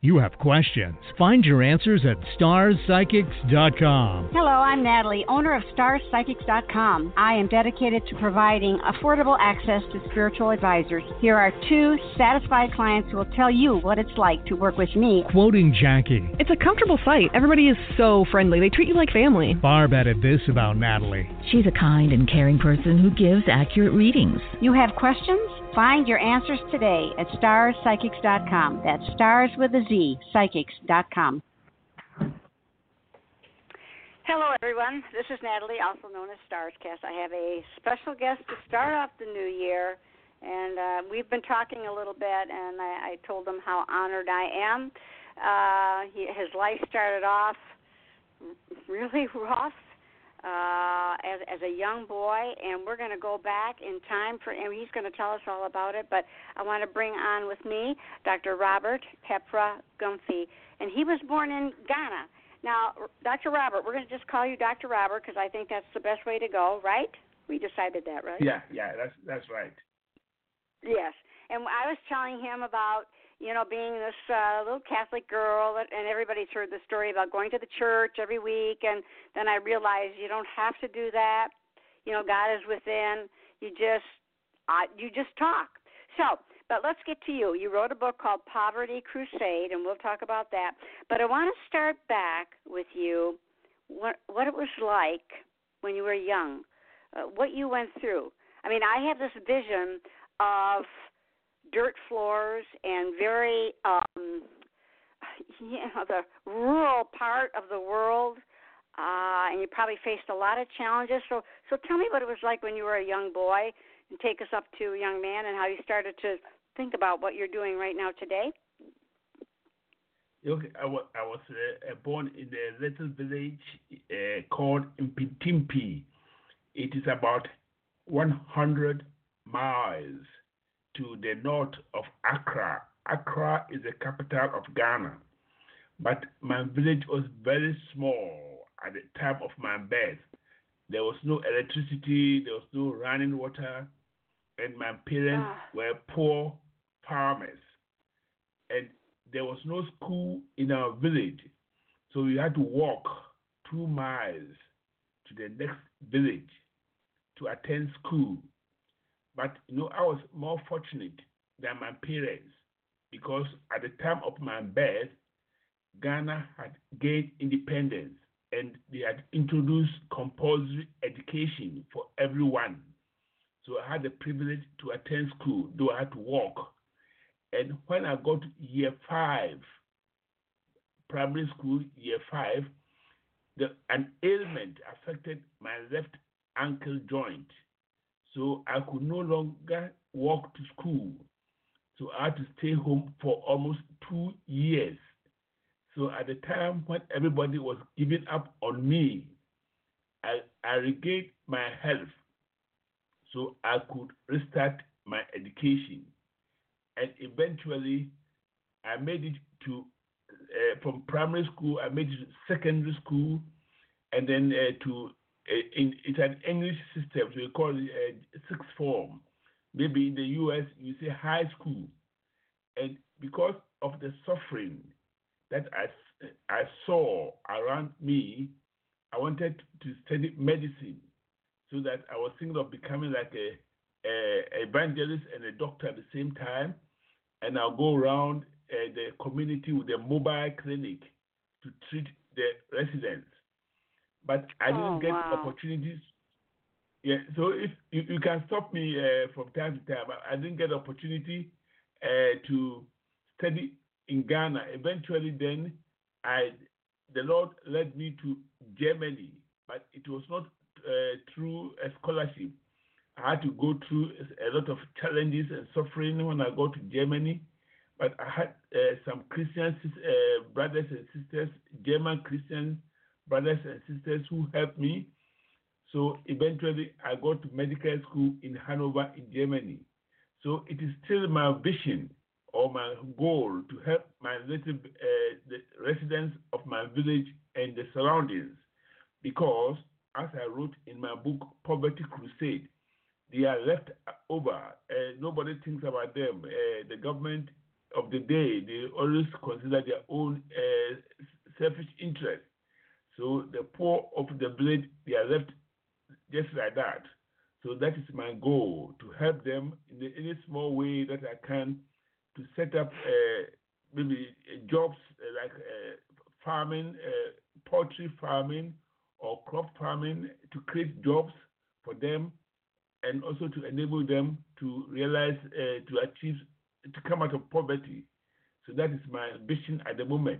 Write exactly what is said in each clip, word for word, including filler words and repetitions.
You have questions. Find your answers at stars psychics dot com. Hello, I'm Natalie, owner of stars psychics dot com. I am dedicated to providing affordable access to spiritual advisors. Here are two satisfied clients who will tell you what it's like to work with me. Quoting Jackie. It's a comfortable site. Everybody is so friendly. They treat you like family. Barb added this about Natalie. She's a kind and caring person who gives accurate readings. You have questions? Find your answers today at stars psychics dot com. That's stars with a Z, psychics dot com. Hello, everyone. This is Natalie, also known as Starscast. I have a special guest to start off the new year, and uh, we've been talking a little bit, and I, I told him how honored I am. Uh, he, his life started off really rough. Uh, as, as a young boy, and we're going to go back in time for, and he's going to tell us all about it, but I want to bring on with me Doctor Robert Hepra Gumphy, and he was born in Ghana. Now, Doctor Robert, we're going to just call you Doctor Robert because I think that's the best way to go, right? We decided that, right? Yeah, yeah, that's that's right. Yes, and I was telling him about, you know, being this uh, little Catholic girl, and everybody's heard the story about going to the church every week, and then I realized you don't have to do that. You know, God is within. You just, uh, you just talk. So, but let's get to you. You wrote a book called Poverty Crusade, and we'll talk about that. But I want to start back with you, what, what it was like when you were young, uh, what you went through. I mean, I have this vision of dirt floors and very, um, you know, the rural part of the world, uh, and you probably faced a lot of challenges. So, so tell me what it was like when you were a young boy, and take us up to a young man, and how you started to think about what you're doing right now today. Okay, I was, I was uh, born in a little village uh, called Mpitimpi. It is about one hundred miles to the north of Accra. Accra is the capital of Ghana. But my village was very small at the time of my birth. There was no electricity, there was no running water, and my parents ah. were poor farmers. And there was no school in our village, so we had to walk two miles to the next village to attend school. But, you know, I was more fortunate than my parents because at the time of my birth, Ghana had gained independence and they had introduced compulsory education for everyone. So I had the privilege to attend school, though I had to walk. And when I got to year five, primary school, year five, the, an ailment affected my left ankle joint. So I could no longer walk to school. So I had to stay home for almost two years. So at the time when everybody was giving up on me, I, I regained my health. So I could restart my education. And eventually, I made it to, uh, from primary school, I made it to secondary school, and then uh, to In, it's an English system, so we call it a sixth form. Maybe in the U S, you say high school. And because of the suffering that I, I saw around me, I wanted to study medicine so that I was thinking of becoming like a, a evangelist and a doctor at the same time. And I'll go around uh, the community with a mobile clinic to treat the residents. But I didn't oh, get wow. opportunities. Yeah, so if you, you can stop me uh, from time to time. I, I didn't get opportunity uh, to study in Ghana. Eventually, then I, the Lord led me to Germany, but it was not uh, through a scholarship. I had to go through a lot of challenges and suffering when I got to Germany. But I had uh, some Christian uh, brothers and sisters, German Christians, brothers and sisters who helped me. So eventually I got to medical school in Hanover in Germany. So it is still my vision or my goal to help my little uh, the residents of my village and the surroundings, because as I wrote in my book, Poverty Crusade, they are left over. Uh, nobody thinks about them. Uh, the government of the day, they always consider their own uh, selfish interest. So the poor of the village, they are left just like that. So that is my goal, to help them in the, any small way that I can, to set up uh, maybe uh, jobs uh, like uh, farming, uh, poultry farming, or crop farming, to create jobs for them, and also to enable them to realize, uh, to achieve, to come out of poverty. So that is my ambition at the moment.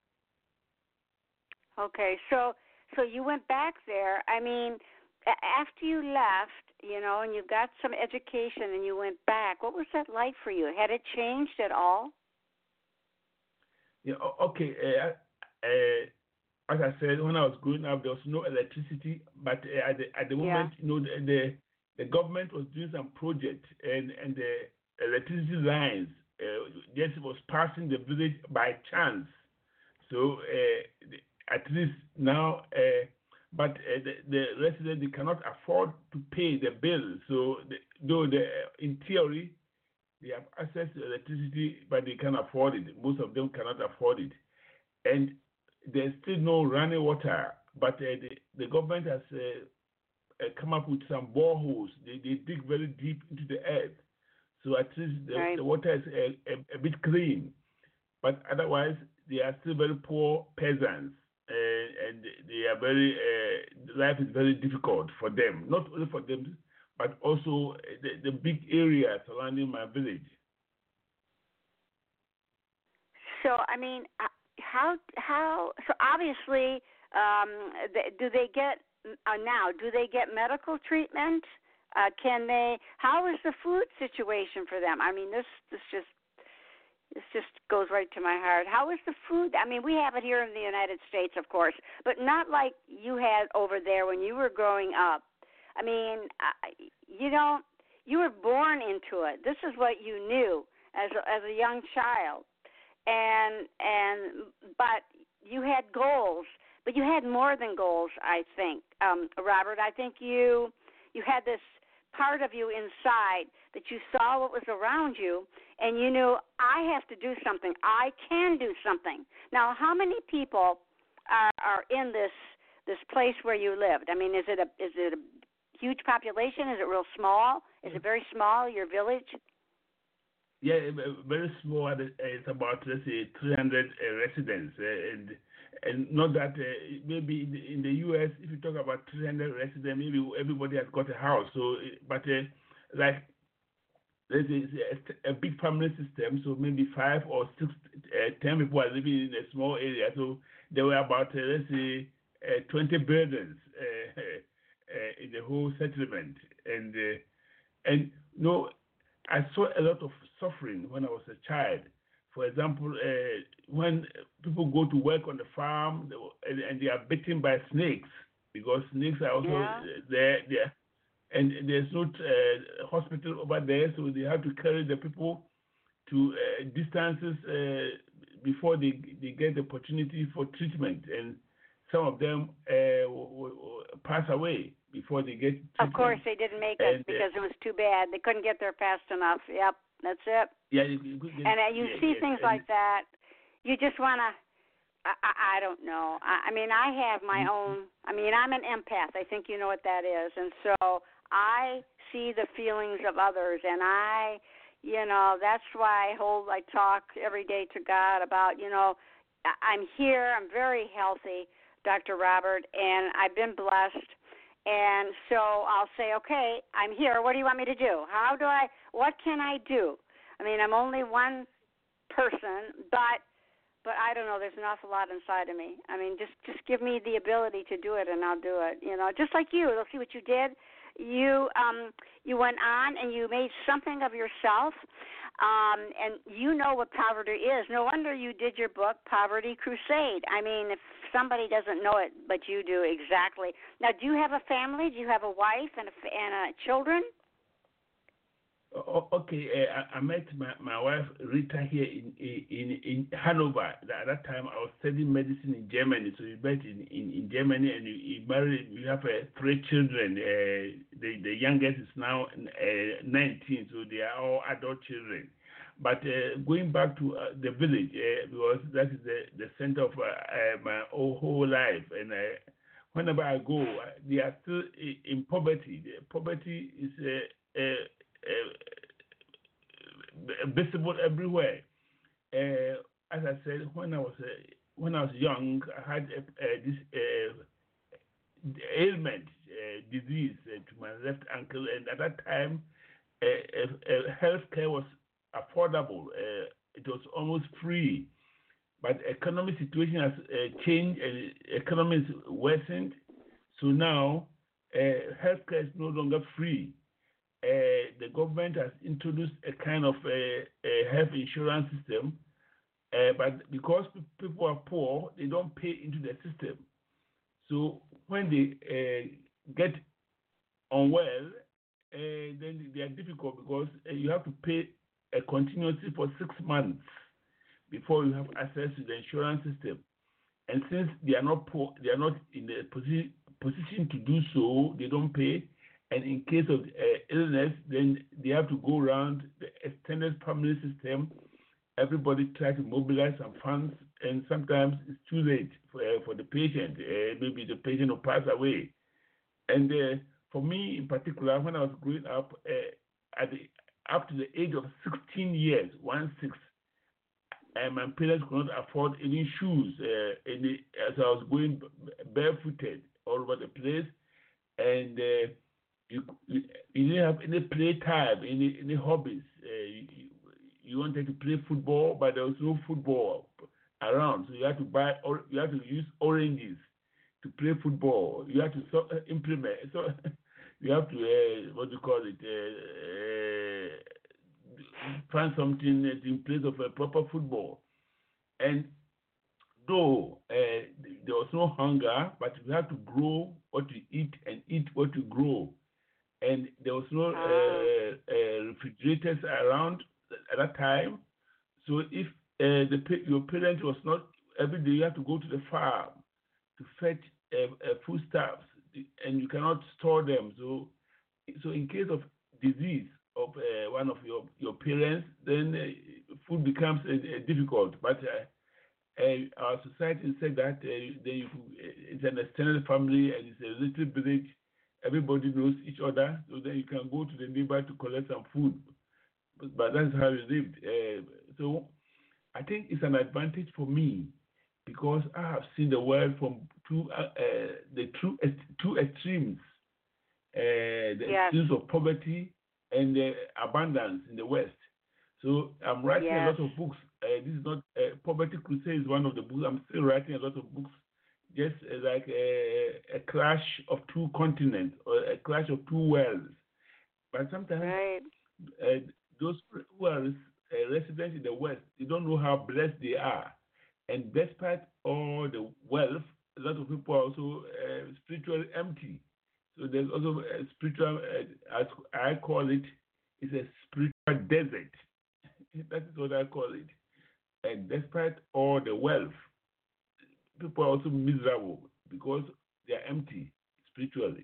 Okay, so so you went back there. I mean, after you left, you know, and you got some education and you went back, what was that like for you? Had it changed at all? Yeah, okay. Uh, uh, as I said, when I was growing up, there was no electricity, but uh, at, the, at the moment, yeah. you know, the, the the government was doing some project, and, and the electricity lines uh, just was passing the village by chance. So uh, at least now, uh, but uh, the, the residents, they cannot afford to pay the bill. So the, though the, in theory, they have access to electricity, but they can't afford it. Most of them cannot afford it. And there's still no running water, but uh, the, the government has uh, uh, come up with some boreholes. They, they dig very deep into the earth. So at least the, right. the water is a, a, a bit clean. But otherwise, they are still very poor peasants. Uh, and they are very, uh, life is very difficult for them. Not only for them, but also the, the big area surrounding my village. So, I mean, how, how, so obviously, um, do they get, uh, now, do they get medical treatment? Uh, can they, how is the food situation for them? I mean, this, this just, This just goes right to my heart. How is the food? I mean, we have it here in the United States, of course, but not like you had over there when you were growing up. I mean, you know, you were born into it. This is what you knew as a, as a young child, and and but you had goals, but you had more than goals. I think, um, Robert. I think you you had this part of you inside that you saw what was around you, and you knew, I have to do something. I can do something. Now, how many people are, are in this this place where you lived? I mean, is it a is it a huge population? Is it real small? Is it very small, your village? Yeah, very small. It's about, let's say, three hundred uh, residents. Uh, and and not that, uh, maybe in the, in the U S, if you talk about three hundred residents, maybe everybody has got a house. So, but uh, like, there's a, a big family system, so maybe five or six, uh, ten people are living in a small area. So there were about, uh, let's say, uh, twenty buildings uh, uh, in the whole settlement. And, uh, and you know, I saw a lot of suffering when I was a child. For example, uh, when people go to work on the farm they, and, and they are bitten by snakes, because snakes are also yeah. there, there. And there's no uh, hospital over there, so they have to carry the people to uh, distances uh, before they they get the opportunity for treatment. And some of them uh, w- w- pass away before they get treatment. Of course, they didn't make it and, because uh, it was too bad. They couldn't get there fast enough. Yep, that's it. Yeah, you, you could get, and uh, you yeah, see yeah, things like that. You just want to. I, I, I don't know. I, I mean, I have my mm-hmm. own. I mean, I'm an empath. I think you know what that is, and so I see the feelings of others, and I, you know, that's why I hold, I talk every day to God about, you know, I'm here, I'm very healthy, Doctor Robert, and I've been blessed, and so I'll say, okay, I'm here, what do you want me to do? How do I, what can I do? I mean, I'm only one person, but, but I don't know, there's an awful lot inside of me. I mean, just, just give me the ability to do it, and I'll do it, you know, just like you, they'll see what you did. You um, you went on and you made something of yourself, um, and you know what poverty is. No wonder you did your book, Poverty Crusade. I mean, if somebody doesn't know it, but you do exactly. Now, do you have a family? Do you have a wife and a, and a children? Okay, uh, I, I met my, my wife Rita here in in in Hanover. At that time, I was studying medicine in Germany. So we met in, in, in Germany, and we married. We have uh, three children. Uh, the the youngest is now uh, nineteen, so they are all adult children. But uh, going back to uh, the village, uh, because that is the, the center of uh, uh, my whole, whole life, and uh, whenever I go, uh, they are still in poverty. The poverty is uh, uh, uh, visible everywhere. Uh, as I said, when I was uh, when I was young, I had uh, uh, this uh, ailment, uh, disease uh, to my left ankle, and at that time, uh, uh, uh, healthcare was affordable. Uh, it was almost free. But economic situation has uh, changed, and economy is worsened. So now, uh, healthcare is no longer free. Uh, the government has introduced a kind of a, a health insurance system, uh, but because people are poor, they don't pay into the system. So when they uh, get unwell, uh, then they are difficult because uh, you have to pay a continuously for six months before you have access to the insurance system. And since they are not poor, they are not in the posi- position to do so, they don't pay. And in case of uh, illness, then they have to go around the extended family system. Everybody tries to mobilize some funds, and sometimes it's too late for, uh, for the patient. Uh, maybe the patient will pass away. And uh, for me in particular, when I was growing up, uh, at the, up to the age of sixteen years, one six, and my parents could not afford any shoes. Uh, any, as I was going barefooted all over the place, and uh, you, you, you didn't have any playtime, any any hobbies. Uh, you, you wanted to play football, but there was no football around, so you had to buy or you had to use oranges to play football. You have to so, uh, implement. So you have to uh, what do you call it? Uh, uh, find something in place of a proper football. And though uh, there was no hunger, but you have to grow what you eat and eat what you grow. And there was no uh, uh, refrigerators around at that time. So if uh, the your parent was not, every day you have to go to the farm to fetch uh, uh, foodstuffs, and you cannot store them. So, so in case of disease of uh, one of your, your parents, then uh, food becomes uh, uh, difficult. But uh, uh, our society said that uh, they, it's an extended family and it's a little village. Everybody knows each other, so then you can go to the neighbor to collect some food. But, but that's how we lived. Uh, so I think it's an advantage for me because I have seen the world from two uh, uh, the two two extremes, uh, the yes. extremes of poverty and uh, abundance in the West. So I'm writing yes. a lot of books. Uh, this is not uh, Poverty Crusade is one of the books. I'm still writing a lot of books, just uh, like a, a clash of two continents or a clash of two worlds. But sometimes right. uh, those who are uh, residents in the West, they don't know how blessed they are. And despite all the wealth, a lot of people are also uh, spiritually empty. So there's also a spiritual, uh, as I call it, it's a spiritual desert. That is what I call it. And despite all the wealth, people are also miserable because they are empty spiritually.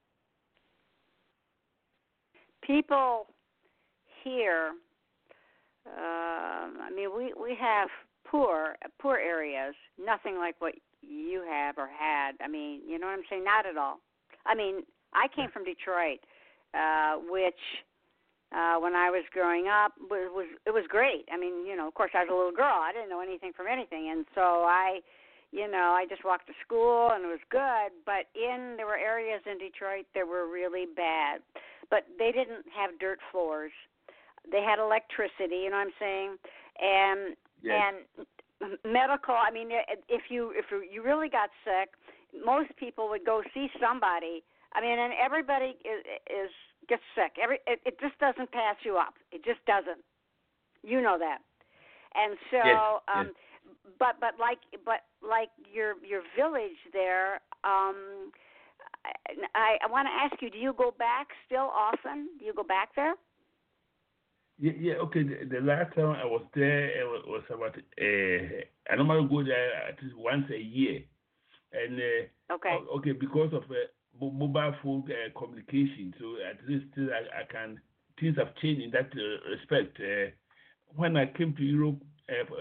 People here, uh, I mean, we, we have poor poor areas, nothing like what you have or had. I mean, you know what I'm saying? Not at all. I mean, I came from Detroit, uh, which uh, when I was growing up was, was it was great. I mean, you know, of course I was a little girl. I didn't know anything from anything, and so I, you know, I just walked to school and it was good. But in there were areas in Detroit that were really bad, but they didn't have dirt floors. They had electricity. You know what I'm saying? And Yes. And medical, I mean, if you if you really got sick, most people would go see somebody. I mean, and everybody is, is gets sick. Every it, it just doesn't pass you up. It just doesn't. You know that. And so, yes. um, yes. but but like but like your your village there. Um, I I want to ask you: do you go back still often? Do you go back there? Yeah, yeah, okay. The, the last time I was there, it was, was about, uh, I normally go there at least once a year. And, uh, okay. okay, because of uh, mobile phone uh, communication, so at least I, I can, things have changed in that uh, respect. Uh, when I came to Europe uh,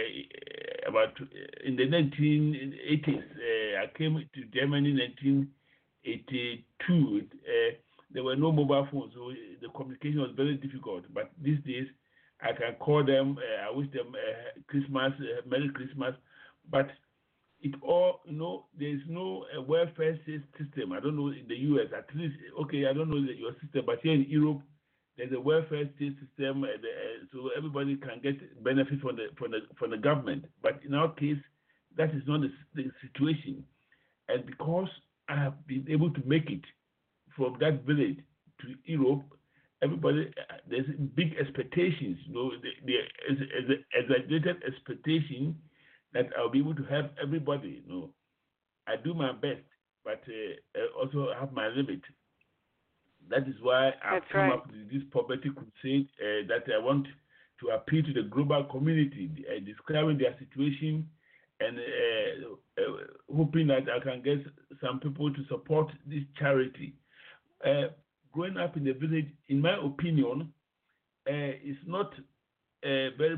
uh, about in the nineteen eighties, uh, I came to Germany in nineteen eighty-two. Uh, there were no mobile phones, so the communication was very difficult. But these days, I can call them. Uh, I wish them uh, Christmas, uh, Merry Christmas. But it all, you know, there is no uh, welfare system. I don't know in the U S, at least, okay, I don't know your system, but here in Europe, there's a welfare state system, uh, the, uh, so everybody can get benefit from the, from the from the government. But in our case, that is not the, the situation. And because I have been able to make it from that village to Europe, everybody, uh, there's big expectations, you know, there's an exaggerated expectation that I'll be able to help everybody, you know. I do my best, but uh, I also have my limit. That is why I've That's come right. up with this poverty crusade uh, that I want to appeal to the global community, uh, describing their situation and uh, uh, hoping that I can get some people to support this charity. Uh, growing up in the village, in my opinion, uh, is not uh, very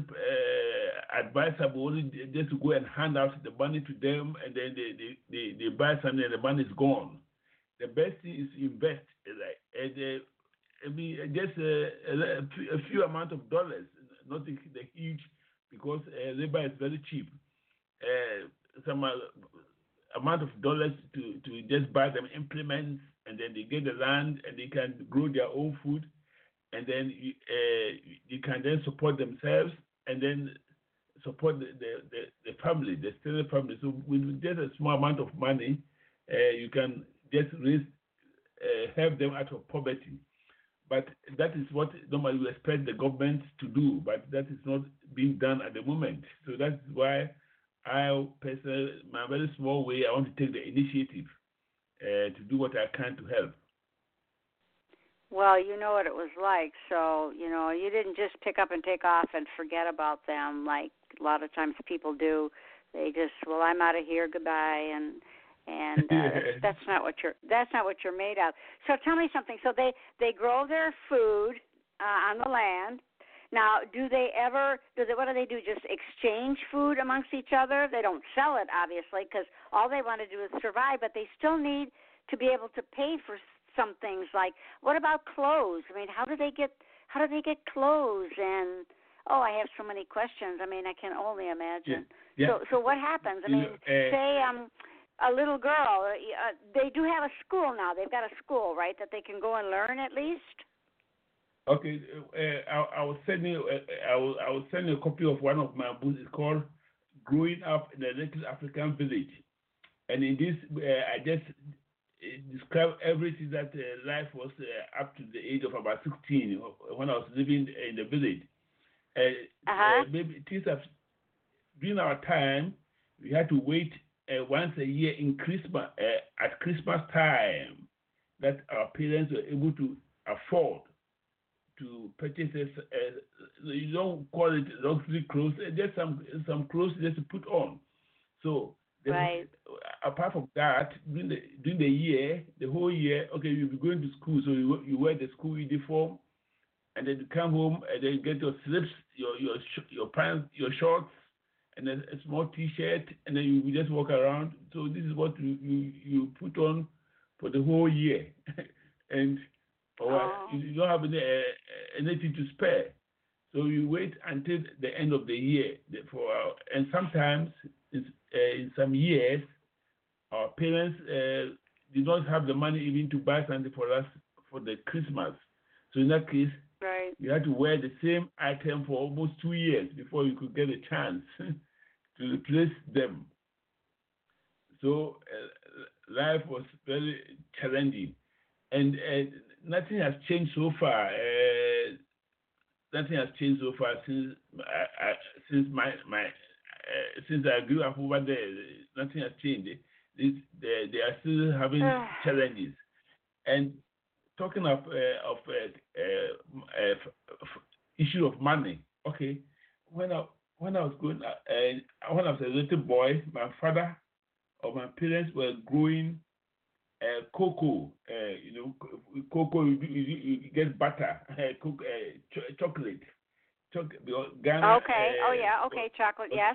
uh, advisable only just to go and hand out the money to them and then they, they, they, they buy something and the money is gone. The best thing is to invest, like, and, uh, I mean, just uh, a, a few amount of dollars, not the, the huge, because uh, labor is very cheap. Uh, some uh, amount of dollars to, to just buy them implements, and then they get the land and they can grow their own food, and then uh, you can then support themselves and then support the, the, the, the family, the extended family. So with just a small amount of money, uh, you can just raise, uh, help them out of poverty. But that is what normally we expect the government to do, but that is not being done at the moment. So that's why I personally, my very small way, I want to take the initiative uh, to do what I can to help. Well, you know what it was like, so, you know, you didn't just pick up and take off and forget about them like a lot of times people do. They just, well, I'm out of here, goodbye, and and uh, that's, that's not what you're that's not what you're made of. So tell me something. So they, they grow their food uh, on the land. Now, do they ever, do they, what do they do, just exchange food amongst each other? They don't sell it, obviously, because all they want to do is survive, but they still need to be able to pay for some things. Like, what about clothes? I mean, how do they get, how do they get clothes? And, oh, I have so many questions. I mean, I can only imagine. Yeah. Yeah. So, so what happens? I mean, you know, uh, say um, a little girl, uh, they do have a school now. They've got a school, right, that they can go and learn at least? Okay, uh, I, I will send you. Uh, I will. I will send you a copy of one of my books. It's called "Growing Up in a Little African Village," and in this, uh, I just uh, describe everything that uh, life was uh, up to the age of about sixteen when I was living in the village. Uh, uh-huh. uh, maybe things have during our time. We had to wait uh, once a year in Christmas uh, at Christmas time that our parents were able to afford to purchase this, uh, you don't call it luxury clothes, just some some clothes just to put on. So right. apart from that, during the during the year, the whole year, okay, you'll be going to school, so you you wear the school uniform, and then you come home and then you get your slips, your your your pants, your shorts, and then a small T-shirt, and then you just walk around. So this is what you you, you put on for the whole year, and or oh. you don't have any, uh, anything to spare. So you wait until the end of the year. For uh, and sometimes in, uh, in some years, our parents uh, did not have the money even to buy something for us for the Christmas. So in that case, right. you had to wear the same item for almost two years before you could get a chance to replace them. So uh, life was very challenging. And uh, nothing has changed so far. Uh, nothing has changed so far since I, I, since my my uh, since I grew up over there. Nothing has changed. They, they, they are still having challenges. And talking of uh, of uh, uh, uh, issue of money. Okay, when I when I was going uh, when I was a little boy, my father or my parents were growing. Uh, cocoa, uh, you know, cocoa, you, you, you get butter, uh, cocoa, uh, ch- chocolate. chocolate. Ghana. Okay. Uh, oh yeah. Okay. Chocolate. Yes.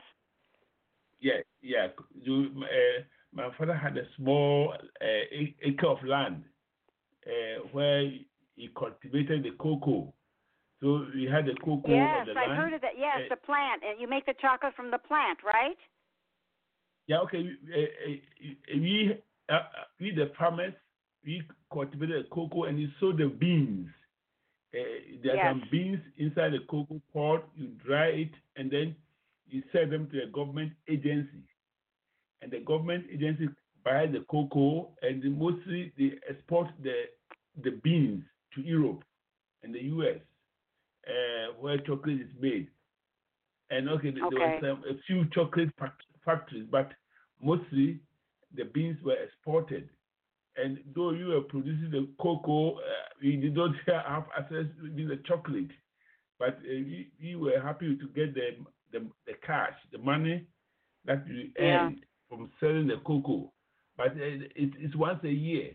Yeah, yeah. You, uh, my father had a small uh, acre of land uh, where he cultivated the cocoa. So we had the cocoa yes, on the I've land. heard of that. Yes, uh, the plant, and you make the chocolate from the plant, right? Yeah, okay. Uh, uh, we, uh, we the farmers, we cultivated the cocoa and we sold the beans. Uh, there yes. are some beans inside the cocoa pod. You dry it and then you sell them to a government agency. And the government agency buy the cocoa and mostly they export the the beans to Europe and the U S uh, where chocolate is made. And okay, there okay. were some, a few chocolate factories, but mostly the beans were exported. And though you were producing the cocoa, uh, we did not have access to the chocolate. But uh, we, we were happy to get the, the the cash, the money that we yeah. earned from selling the cocoa. But uh, it, it's once a year,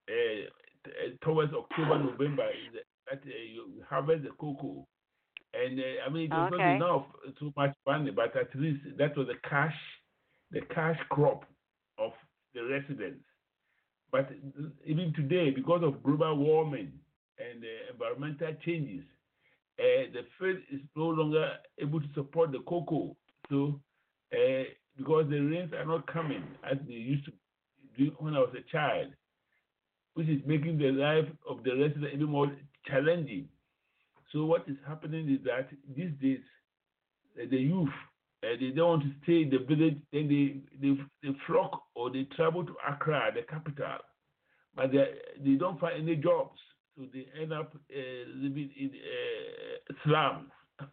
uh, towards October, November, that uh, you harvest the cocoa. And uh, I mean, it was okay. not enough, too much money, but at least that was the cash, the cash crop of the residents. But even today, because of global warming and uh, environmental changes, uh, the field is no longer able to support the cocoa. So, uh, because the rains are not coming as they used to do when I was a child, which is making the life of the residents even more challenging. So what is happening is that these days, uh, the youth, uh, they don't want to stay in the village, then they, they, they flock or they travel to Accra, the capital, but they, they don't find any jobs. So they end up uh, living in uh, slums.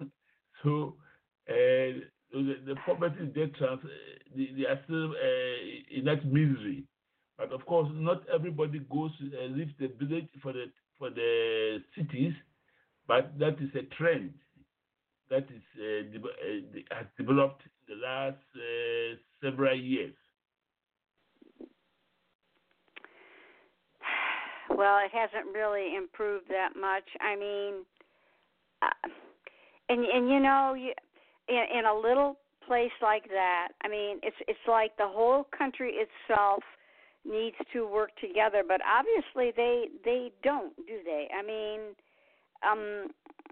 so uh, the, the poverty is there, trans, they, they are still uh, in that misery. But of course, not everybody goes to uh, leave the village for the for the cities. But that is a trend that is uh, de- uh, has developed in the last uh, several years. Well, it hasn't really improved that much. I mean, uh, and and you know, you, in, in a little place like that, I mean, it's it's like the whole country itself needs to work together. But obviously, they they don't, do they? I mean. Um,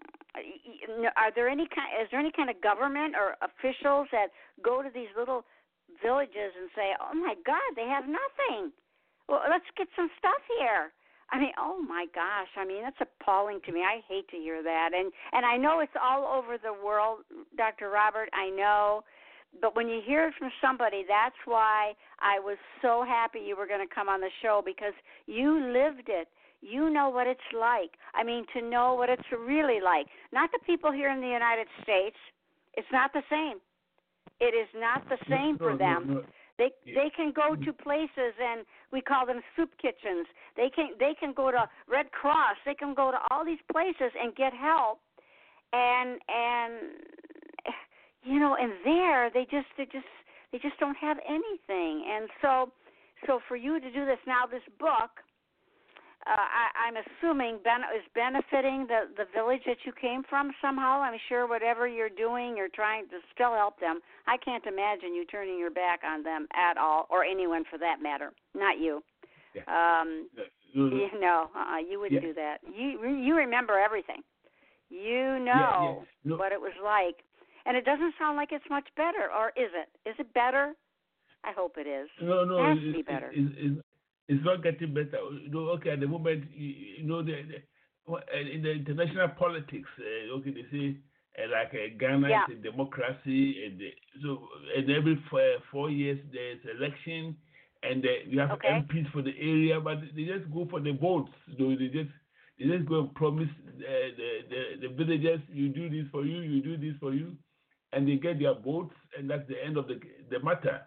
are there any kind? Is there any kind of government or officials that go to these little villages and say, "Oh my God, they have nothing. Well, let's get some stuff here." I mean, oh my gosh. I mean, that's appalling to me. I hate to hear that. And and I know it's all over the world, Doctor Robert. I know. But when you hear it from somebody, that's why I was so happy you were going to come on the show, because you lived it. You know what it's like. I mean, to know what it's really like. Not the people here in the United States. It's not the same. It is not the same no, for no, them. No, no. They they can go to places, and we call them soup kitchens. They can they can go to Red Cross. They can go to all these places and get help. And and you know, and there they just they just they just don't have anything. And so so for you to do this now, this book. Uh, I, I'm assuming ben, is benefiting the, the village that you came from somehow. I'm sure whatever you're doing, you're trying to still help them. I can't imagine you turning your back on them at all, or anyone for that matter. Not you. Yeah. Um, no, no. you no, uh, you wouldn't yeah. do that. You you remember everything. You know yeah, yeah. No. what it was like, and it doesn't sound like it's much better, or is it? Is it better? I hope it is. No, no, it has it, to be better. It, it, it, it's not getting better. You know, okay, at the moment, you, you know, the, the, in the international politics, uh, okay, they say uh, like uh, Ghana yeah. is a democracy, and the, so and every four, four years there's election, and uh, you have okay. M Ps for the area, but they just go for the votes. So they just they just go and promise uh, the, the the villagers, you do this for you, you do this for you, and they get their votes, and that's the end of the the matter.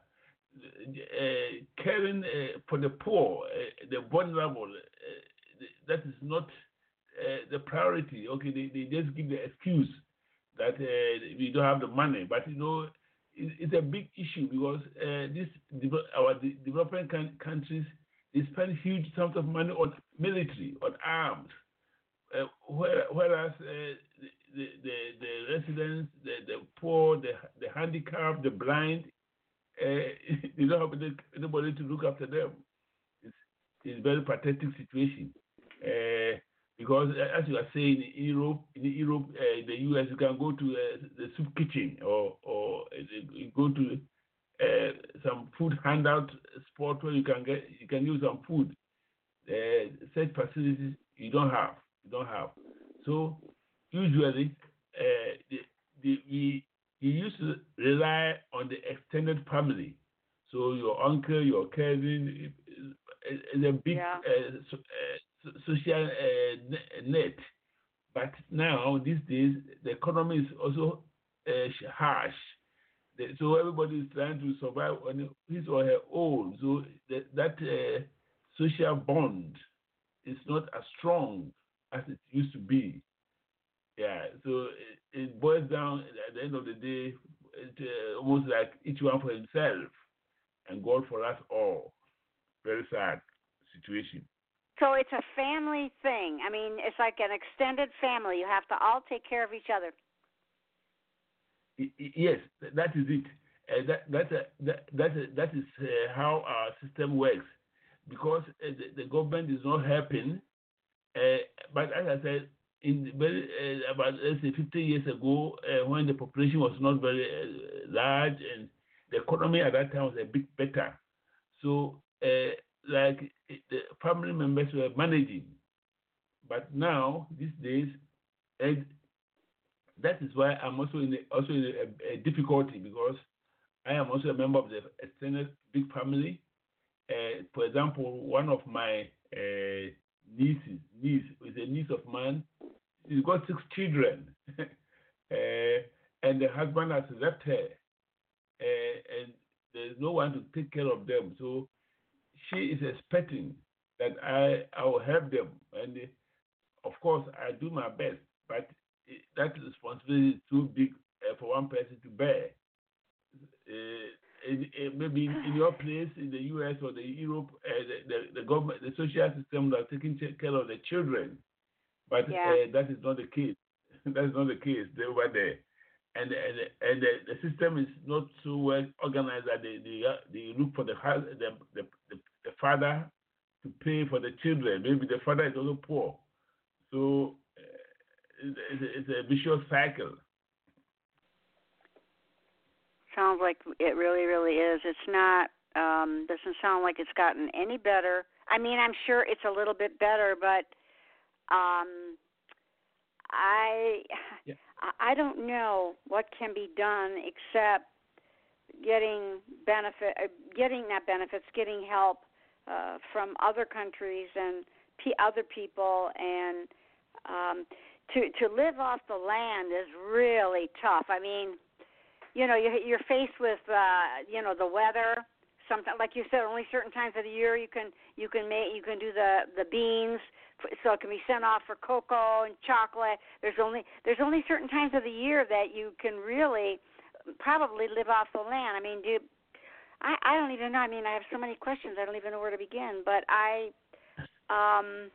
Uh, caring uh, for the poor, uh, the vulnerable, uh, that is not uh, the priority. Okay, they, they just give the excuse that uh, we don't have the money. But, you know, it, it's a big issue because uh, this our developing countries, they spend huge sums of money on military, on arms, uh, whereas uh, the, the, the residents, the, the poor, the, the handicapped, the blind, uh, they don't have anybody to look after them. It's, it's a very pathetic situation. Uh, because uh, as you are saying, in Europe, in Europe, uh, in the U S, you can go to uh, the soup kitchen or or uh, you go to uh, some food handout spot where you can get you can use some food. Uh, such facilities you don't have, you don't have. So usually, uh, the, the, we we used to rely on the extended family. So your uncle, your cousin, is a big yeah. uh, so, uh, social uh, net. But now, these days, the economy is also uh, harsh. The, so everybody is trying to survive on his or her own. So the, that uh, social bond is not as strong as it used to be. Yeah, so it, it boils down at the end of the day, it, uh, almost like each one for himself and God for us all. Very sad situation. So it's a family thing. I mean, it's like an extended family. You have to all take care of each other. I, I, yes, that is it. Uh, that, that's a, that, that's a, that is uh, how our system works. Because uh, the, the government is not helping. Uh, but as I said, in very, uh, about let's say fifty years ago, uh, when the population was not very uh, large and the economy at that time was a bit better. So, uh, like the family members were managing. But now, these days, and that is why I'm also in a, also in a, a difficulty because I am also a member of the extended big family. Uh, for example, one of my uh, nieces, niece is a niece of mine. She's got six children, uh, and the husband has left her, uh, and there's no one to take care of them. So she is expecting that I I will help them, and uh, of course I do my best. But it, that responsibility is too big uh, for one person to bear. Uh, it, it, maybe in, in your place in the U S or the Europe, uh, the, the, the government, the social system are taking care of the children, but yeah. uh, that is not the case. That is not the case. They're over there, and and, and the, the system is not so well organized that they they, they look for the, the the the the father to pay for the children. Maybe the father is also poor, so uh, it's, it's a vicious cycle. Sounds like it really, really is. It's not, um, doesn't sound like it's gotten any better. I mean, I'm sure it's a little bit better, but um, I, yeah. I don't know what can be done except getting benefit, uh, getting not benefits, getting help uh, from other countries and p- other people, and um, to to live off the land is really tough. I mean. You know, you're faced with, uh, you know, the weather. Sometimes, like you said, only certain times of the year you can you can make you can do the, the beans, so it can be sent off for cocoa and chocolate. There's only there's only certain times of the year that you can really probably live off the land. I mean, do I, I don't even know. I mean, I have so many questions. I don't even know where to begin. But I, um,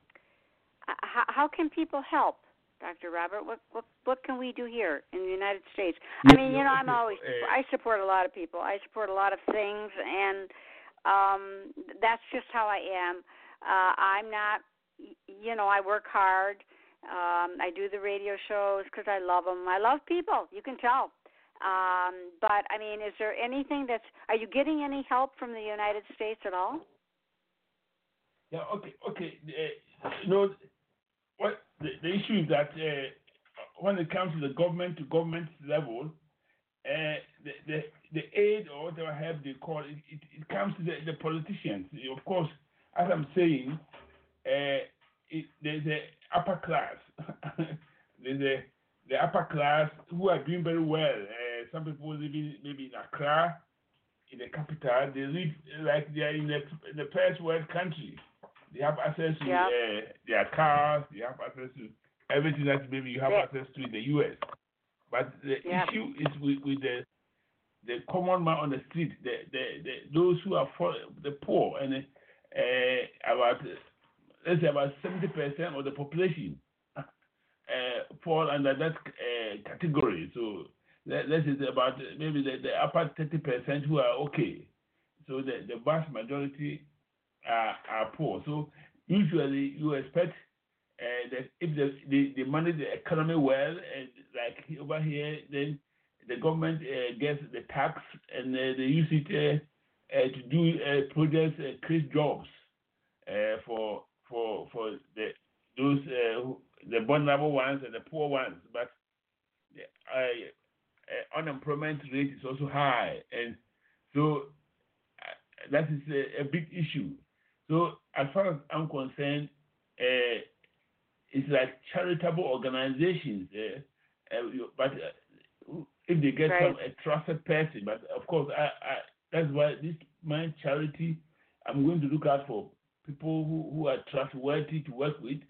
how, how can people help? Doctor Robert, what, what what can we do here in the United States? I mean, you know, I'm always I support a lot of people. I support a lot of things, and um, that's just how I am. Uh, I'm not, you know, I work hard. Um, I do the radio shows because I love them. I love people. You can tell. Um, but I mean, is there anything that's? Are you getting any help from the United States at all? Yeah. Okay. Okay. Uh, you know. What the, the issue is that uh, when it comes to the government to government level, uh, the, the the aid or whatever help they call it, it, it comes to the, the politicians. Of course, as I'm saying, uh, it, there's the upper class. there's the the upper class who are doing very well. Uh, some people living maybe in Accra, in the capital, they live like they are in the, in the first world country. They have access to yeah. uh, their cars. They have access to everything that maybe you have yeah. access to in the U S. But the yeah. issue is with, with the the common man on the street, the, the, the those who are for, the poor, and uh, about let's say about seventy percent of the population uh, fall under that uh, category. So let, let's say about maybe the, the upper thirty percent who are okay. So the, the vast majority are, are poor. So usually you expect uh, that if the, they, they manage the economy well, and like over here, then the government uh, gets the tax and uh, they use it uh, uh, to do uh, projects, uh, create jobs uh, for for for the those uh, the vulnerable ones and the poor ones. But the uh, uh, unemployment rate is also high, and so uh, that is a, a big issue. So as far as I'm concerned, uh, it's like charitable organizations, uh, uh, but uh, if they get right. some a trusted person, but of course, I, I, that's why this my charity, I'm going to look out for people who, who are trustworthy to work with,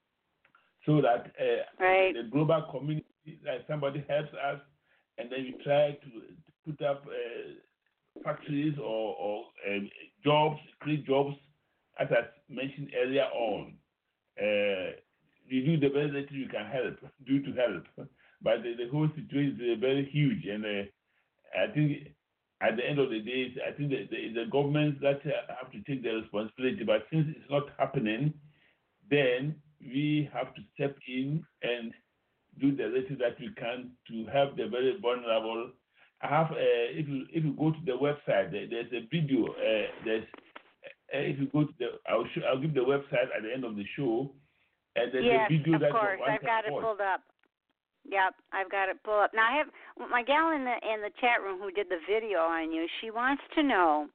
so that uh, right. the global community, like somebody helps us, and then we try to, to put up uh, factories or, or uh, jobs, create jobs, as I mentioned earlier on. Uh, you do the best that you can help, do to help. But the, the whole situation is uh, very huge, and uh, I think at the end of the day, I think that the, the governments that uh, have to take the responsibility. But since it's not happening, then we have to step in and do the little that we can to help the very vulnerable. I have, uh, if you if you go to the website, there, there's a video. Uh, there's uh, if you go to the, I'll show, I'll give the website at the end of the show. And there's yes, a video of that course. one I've got it watch. pulled up. Yep, I've got it pulled up. Now I have my gal in the in the chat room who did the video on you. She wants to know,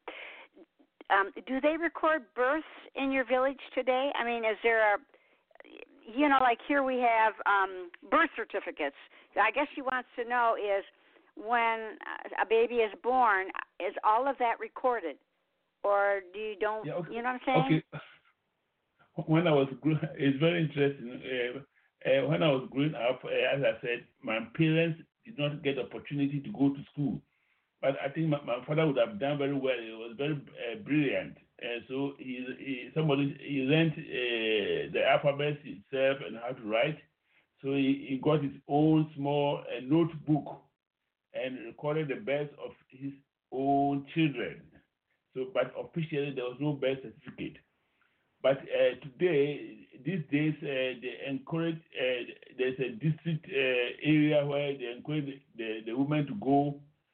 um, do they record births in your village today? I mean, is there a, you know, like here we have um, birth certificates. I guess she wants to know is when a baby is born, is all of that recorded, or do you don't? Yeah, okay. You know what I'm saying? Okay. When I was, it's very interesting. Uh, uh, when I was growing up, uh, as I said, my parents did not get the opportunity to go to school. But I think my, my father would have done very well. He was very uh, brilliant. And so he, he somebody he learned uh, the alphabet itself and how to write. So he, he got his own small uh, notebook and recorded the births of his own children. So, but officially there was no birth certificate. But uh, today, these days, uh, they encourage, uh, there's a district uh, area where they encourage the, the women to go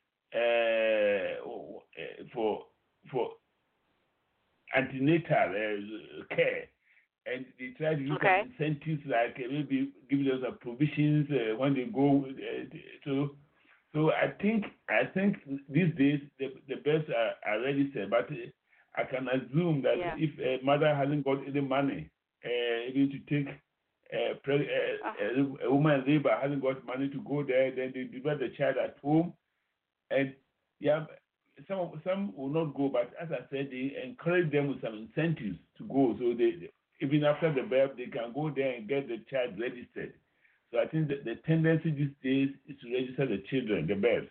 uh, for for antenatal uh, care. And they try to use okay. some incentives like uh, maybe give them some provisions uh, when they go. Uh, so, so I think I think these days the, the births are, are registered, but uh, I can assume that yeah. if a mother hasn't got any money, uh, even to take uh, pre- uh, oh. a, a woman in labor hasn't got money to go there, then they deliver the child at home. And yeah, some some will not go, but as I said, they encourage them with some incentives to go. So they, even after the birth, they can go there and get the child registered. So I think that the tendency these days is to register the children, the births.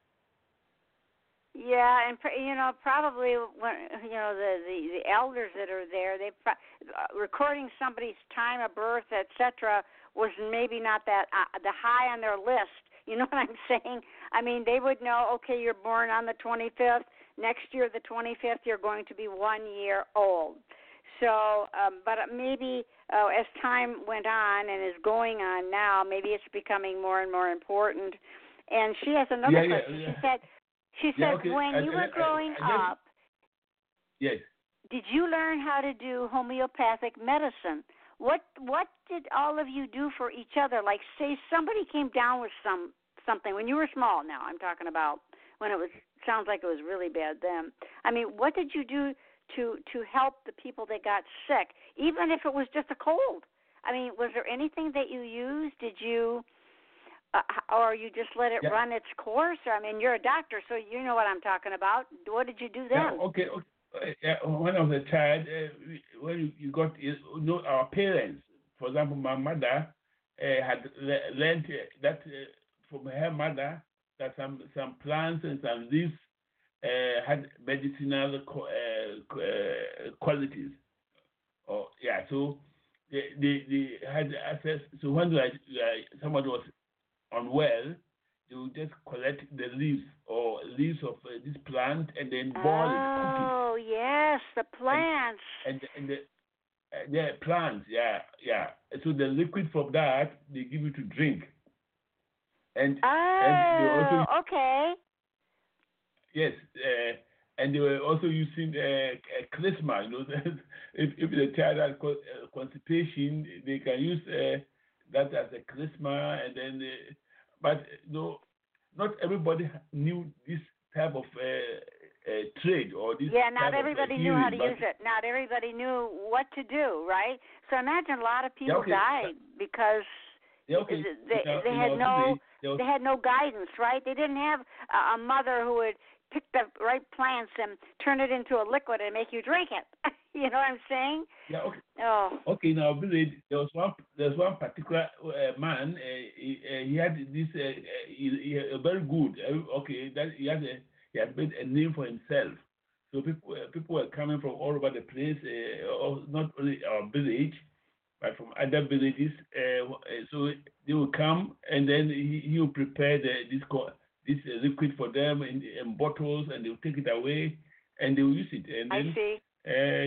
Yeah, and you know, probably when you know the, the, the elders that are there, they uh, recording somebody's time of birth, et cetera, was maybe not that uh, the high on their list. You know what I'm saying? I mean, they would know. Okay, you're born on the twenty-fifth. Next year, the twenty-fifth, you're going to be one year old. So, um, but maybe uh, as time went on and is going on now, maybe it's becoming more and more important. And she has another yeah, question. Yeah, yeah. She said. She said, yeah, okay. when I, you I, were growing I, I, up, yes. did you learn how to do homeopathic medicine? What what did all of you do for each other? Like, say somebody came down with some something when you were small. Now I'm talking about when it was sounds like it was really bad then. I mean, what did you do to to help the people that got sick, even if it was just a cold? I mean, was there anything that you used? Did you? Uh, or you just let it yeah. run its course? Or, I mean, you're a doctor, so you know what I'm talking about. What did you do then? Yeah, okay. okay. Uh, when I was a child, uh, when you, you got, you know, our parents, for example, my mother uh, had le- learned uh, that uh, from her mother that some, some plants and some leaves uh, had medicinal co- uh, uh, qualities. Oh, yeah, so they, they, they had access. So when like, like somebody was unwell, they would just collect the leaves or leaves of uh, this plant and then boil it, cook it. Oh, yes, the plants. And, and, and the, uh, the plants, yeah, yeah. So the liquid from that, they give you to drink. And, oh, and they also, okay. yes, uh, and they were also using uh, klezmer. You know, if, if the child has constipation, they can use uh, that as a klezmer, and then, uh, but you know, not everybody knew this type of uh, uh, trade or this. Yeah, not type everybody of, uh, knew how to healing, use it. Not everybody knew what to do, right? So imagine a lot of people yeah, okay. died because yeah, okay. they now, they had no village, they had no guidance, right? They didn't have a, a mother who would pick the right plants and turn it into a liquid and make you drink it. You know what I'm saying? Yeah. Okay. Oh. Okay. Now, village, there was one. There was one particular uh, man. Uh, he, uh, he had this. Uh, he, he, uh, very good. Uh, okay. That he had. A, he had made a name for himself. So people, uh, people were coming from all over the place. Uh, not only our village, but from other villages. Uh, so they will come, and then he, he will prepare the, this this uh, liquid for them in, in bottles, and they will take it away, and they will use it. And then, I see. Uh,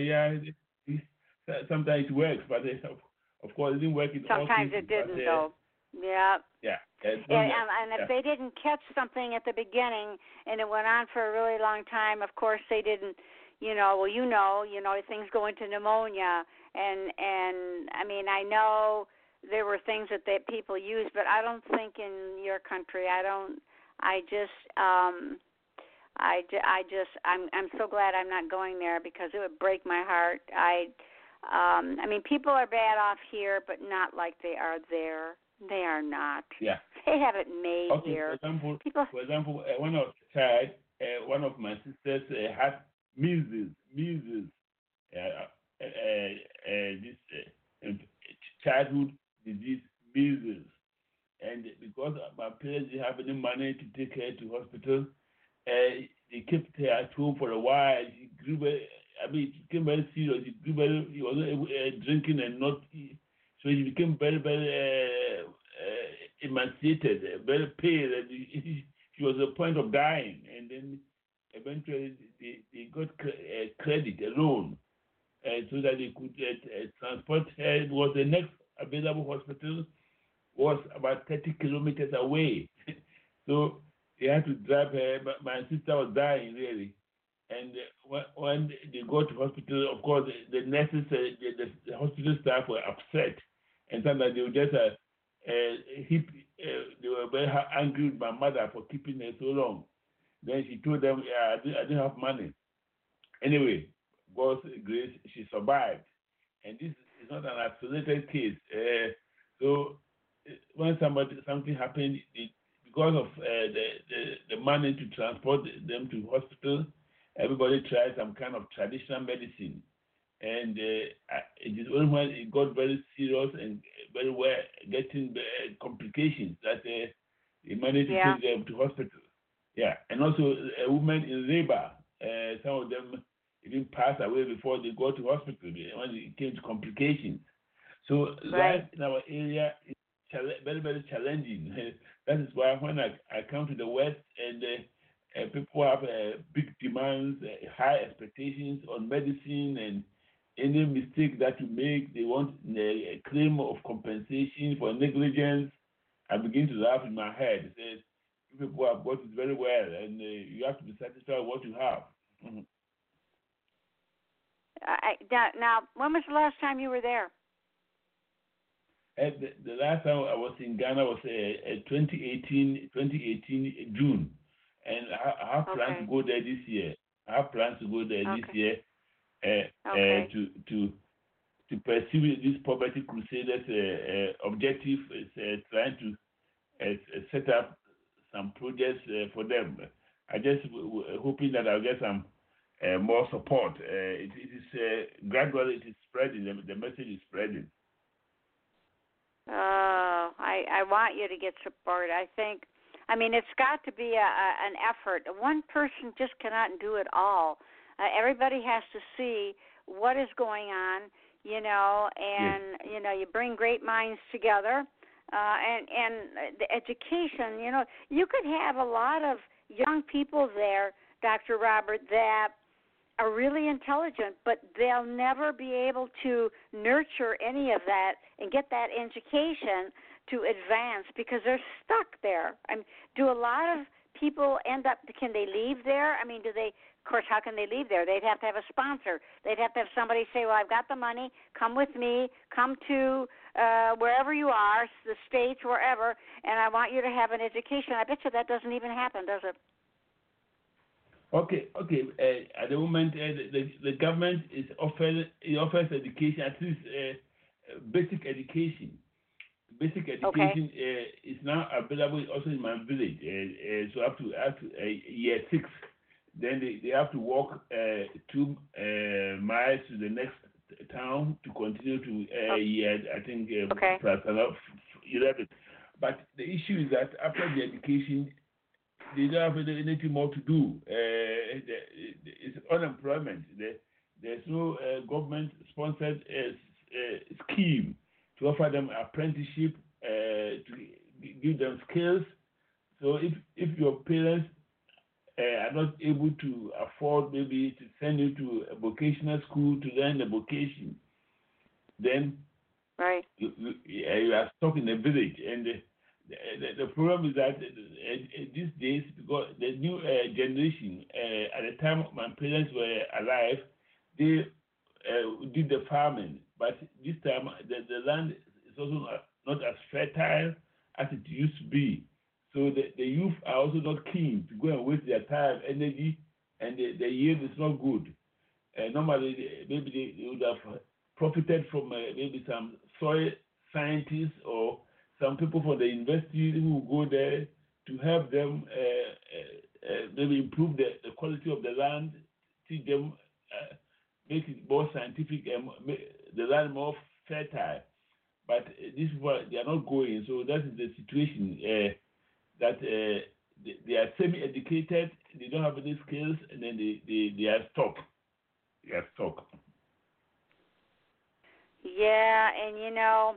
yeah, sometimes it works, but uh, of course it didn't work in all Sometimes cases, it didn't, but, uh, though. Yeah. Yeah. Uh, and, and, and if yeah. they didn't catch something at the beginning and it went on for a really long time, of course they didn't, you know, well, you know, you know, things go into pneumonia. And, and I mean, I know there were things that they, people used, but I don't think in your country, I don't, I just, um, I, I just, I'm, I'm so glad I'm not going there because it would break my heart. I, um, I mean, people are bad off here, but not like they are there. They are not. Yeah. They have it made okay, here. For example, people... for example, uh, when I was a child, uh, one of my sisters uh, had measles, measles, uh, uh, uh, this uh, childhood disease, measles, and because my parents didn't have any money to take her to hospital, uh, they kept her at home for a while. She grew very, I mean, she became very serious. She grew very, she was uh, drinking and not. So she became very, very uh, uh, emaciated, uh, very pale, and she, she was at the point of dying. And then eventually they, they got uh, credit, a loan, uh, so that they could uh, transport her. It was the next available hospital was about thirty kilometers away. So they had to drive her. But my sister was dying, really. And uh, when they go to hospital, of course, the, the nurses, uh, the, the hospital staff were upset. And sometimes they were just uh, uh, hip, uh, they were very angry with my mother for keeping her so long. Then she told them, yeah, I didn't, I didn't have money. Anyway, God's grace, she survived. And this is not an isolated case. Uh, so when somebody something happened, it, because of uh, the, the, the money to transport them to hospital, everybody tried some kind of traditional medicine. And uh, it is only when it got very serious and very well, getting the complications that uh, they managed to yeah. take them to hospital. Yeah, and also a woman in labor, uh, some of them even passed away before they go to hospital when it came to complications. So right. life in our area is very, very challenging. That is why when I, I come to the West and uh, uh, people have uh, big demands, uh, high expectations on medicine, and any mistake that you make, they want a claim of compensation for negligence. I begin to laugh in my head. It says, you people have got it very well, and uh, you have to be satisfied with what you have. Mm-hmm. I, now, when was the last time you were there? The, the last time I was in Ghana was uh, twenty eighteen June, and I, I have okay. plans to go there this year. I have plans to go there okay. this year uh, okay. uh, to to to pursue this Poverty Crusaders uh, uh, objective is uh, trying to uh, set up some projects uh, for them. I just w- w- hoping that I'll get some uh, more support. Uh, it, it is uh, gradually it is spreading. The, the message is spreading. Oh, I, I want you to get support. I think, I mean, it's got to be a, a, an effort. One person just cannot do it all. Uh, everybody has to see what is going on, you know, and yes. you know, you bring great minds together, uh, and and the education. You know, you could have a lot of young people there, Doctor Robert, that are really intelligent, but they'll never be able to nurture any of that and get that education to advance because they're stuck there. I mean, do a lot of people end up, can they leave there? I mean, do they, of course, how can they leave there? They'd have to have a sponsor. They'd have to have somebody say, well, I've got the money, come with me, come to uh, wherever you are, the States, wherever, and I want you to have an education. I bet you that doesn't even happen, does it? Okay, okay. Uh, at the moment, uh, the, the government is offering it offers education, at least uh, basic education. Basic education okay. uh, is now available also in my village. Uh, uh, so up to up to uh, year six, then they, they have to walk uh, two uh, miles to the next town to continue to uh, oh. year I think uh, okay. eleven. But the issue is that after the education, they don't have anything more to do. Uh, it's unemployment. There's no uh, government-sponsored uh, uh, scheme to offer them apprenticeship, uh, to give them skills. So if, if your parents uh, are not able to afford maybe to send you to a vocational school to learn the vocation, then right. you, you, you are stuck in the village. And the, the, the problem is that uh, these days, because the new uh, generation, uh, at the time my parents were alive, they uh, did the farming. But this time, the, the land is also not, not as fertile as it used to be. So the, the youth are also not keen to go and waste their time, energy, and the, the yield is not good. Uh, normally, maybe they, they would have profited from uh, maybe some soil scientists or some people from the university who will go there to help them uh, uh, uh, maybe improve the, the quality of the land, teach them, uh, make it more scientific and make the land more fertile. But uh, these people, they are not going, so that is the situation, uh, that uh, they, they are semi-educated, they don't have any skills, and then they, they, they are stuck. They are stuck. Yeah, and you know,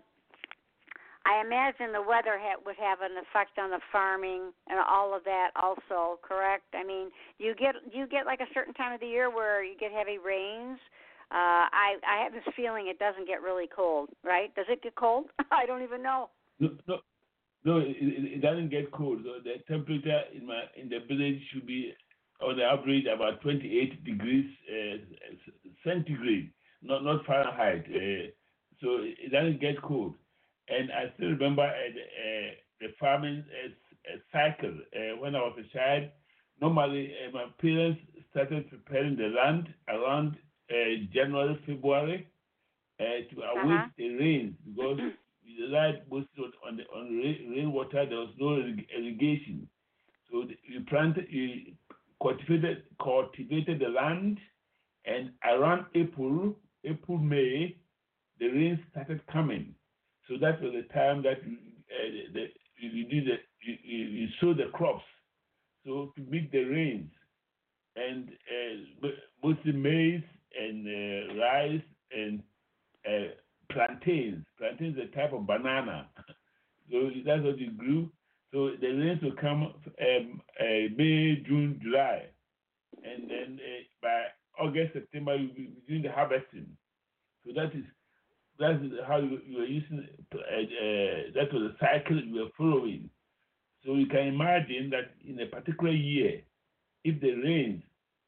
I imagine the weather ha- would have an effect on the farming and all of that also, correct? I mean, you get you get like a certain time of the year where you get heavy rains. Uh, I I have this feeling it doesn't get really cold, right? Does it get cold? I don't even know. No, no, no it, it doesn't get cold. So the temperature in my in the village should be on the average about twenty-eight degrees uh, centigrade, not not Fahrenheit. Uh, so it doesn't get cold. And I still remember uh, the, uh, the farming uh, cycle. Uh, when I was a child, normally uh, my parents started preparing the land around uh, January, February uh, to await uh-huh. the rains, because the land was on the on rain, rainwater. There was no irrigation, so the, you planted, you cultivated cultivated the land, and around April, April May, the rains started coming. So that was the time that you, uh, the, you, you did the, you, you, you sow the crops, so to meet the rains, and uh, mostly maize and uh, rice and uh, plantains. Plantains is a type of banana, so that's what you grew. So the rains will come um, uh, May, June, July, and then uh, by August, September you'll be doing the harvesting. So that is. That's how you, you were using, uh, uh, that was the cycle you were following. So you can imagine that in a particular year, if the rains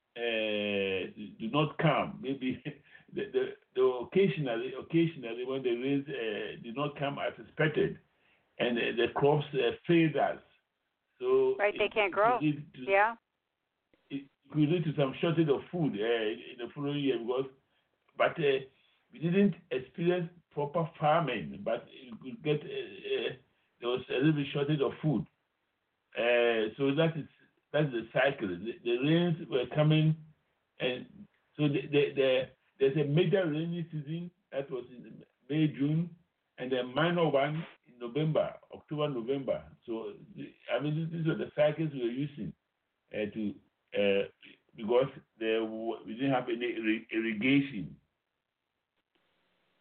uh, do not come, maybe the, the, the occasionally, occasionally when the rains uh, do not come as expected, and uh, the crops uh, fail us. So right, they it, can't grow. It lead to, yeah. It could lead to some shortage of food uh, in the following year, because, but uh, we didn't experience proper farming, but you could get, uh, uh, there was a little bit shortage of food. Uh, so that is that's the cycle. The, the rains were coming, and so the, the, the, there's a major rainy season that was in May, June, and a minor one in November, October, November. So the, I mean, these are the cycles we were using uh, to uh, because there, we didn't have any irrigation.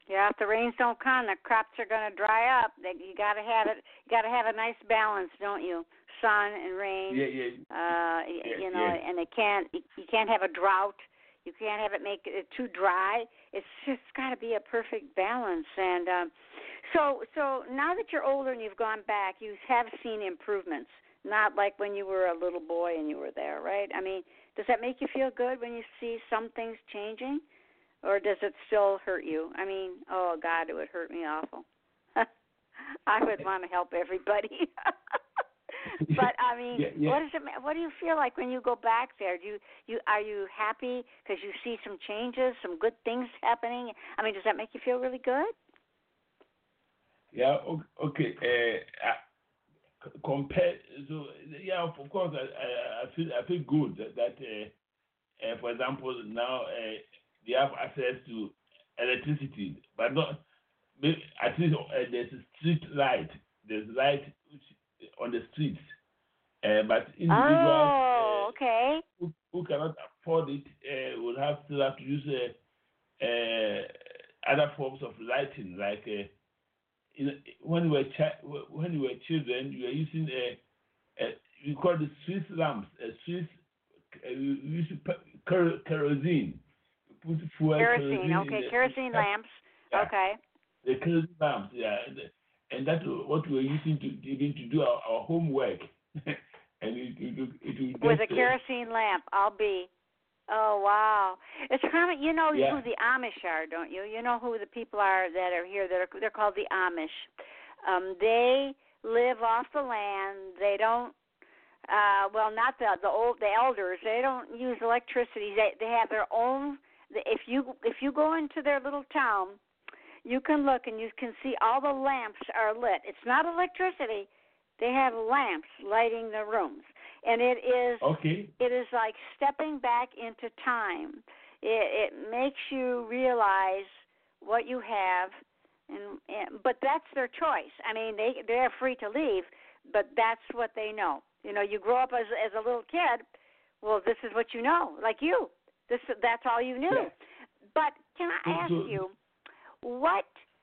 Yeah, if the rains don't come, the crops are going to dry up. They, you got to have it. You got to have a nice balance, don't you? Sun and rain. Yeah, yeah. Uh, yeah you know, yeah. and it can't. You can't have a drought. You can't have it make it too dry. It's just got to be a perfect balance. And um, so, so now that you're older and you've gone back, you have seen improvements. Not like when you were a little boy and you were there, right? I mean, does that make you feel good when you see some things changing? Or does it still hurt you? I mean, oh, God, it would hurt me awful. I would want to help everybody. But, I mean, yeah, yeah. what, is it, what do you feel like when you go back there? Do you, you Are you happy because you see some changes, some good things happening? I mean, does that make you feel really good? Yeah, okay. Uh, compare, so, yeah, of course, I, I, I, feel, I feel good that, that uh, uh, for example, now, uh, they have access to electricity, but not at least uh, there's a street light. There's light on the streets, uh, but individuals oh, uh, okay. who, who cannot afford it uh, will have still have to use uh, uh, other forms of lighting, like uh, in, when we were chi- when we were children, we were using a, a we call it Swiss lamps, a Swiss uh, we used ker- kerosene. Put fuel, kerosene, kerosene okay, the, kerosene lamps, yeah, okay. The kerosene lamps, yeah, and, and that's what we were using to even to do our, our homework, and it it, it, it with just, a kerosene uh, lamp, I'll be. Oh wow, it's common. You know yeah. who the Amish are, don't you? You know who the people are that are here. That are they're called the Amish. Um, they live off the land. They don't. Uh, well, not the the old the elders. They don't use electricity. They they have their own. If you if you go into their little town, you can look and you can see all the lamps are lit. It's not electricity. They have lamps lighting the rooms, and it is okay. It is like stepping back into time. It, it makes you realize what you have, and, and but that's their choice. I mean, they they're free to leave, but that's what they know. You know, you grow up as as a little kid. Well, this is what you know, like you. This that's all you knew. Yeah. But can I ask you, what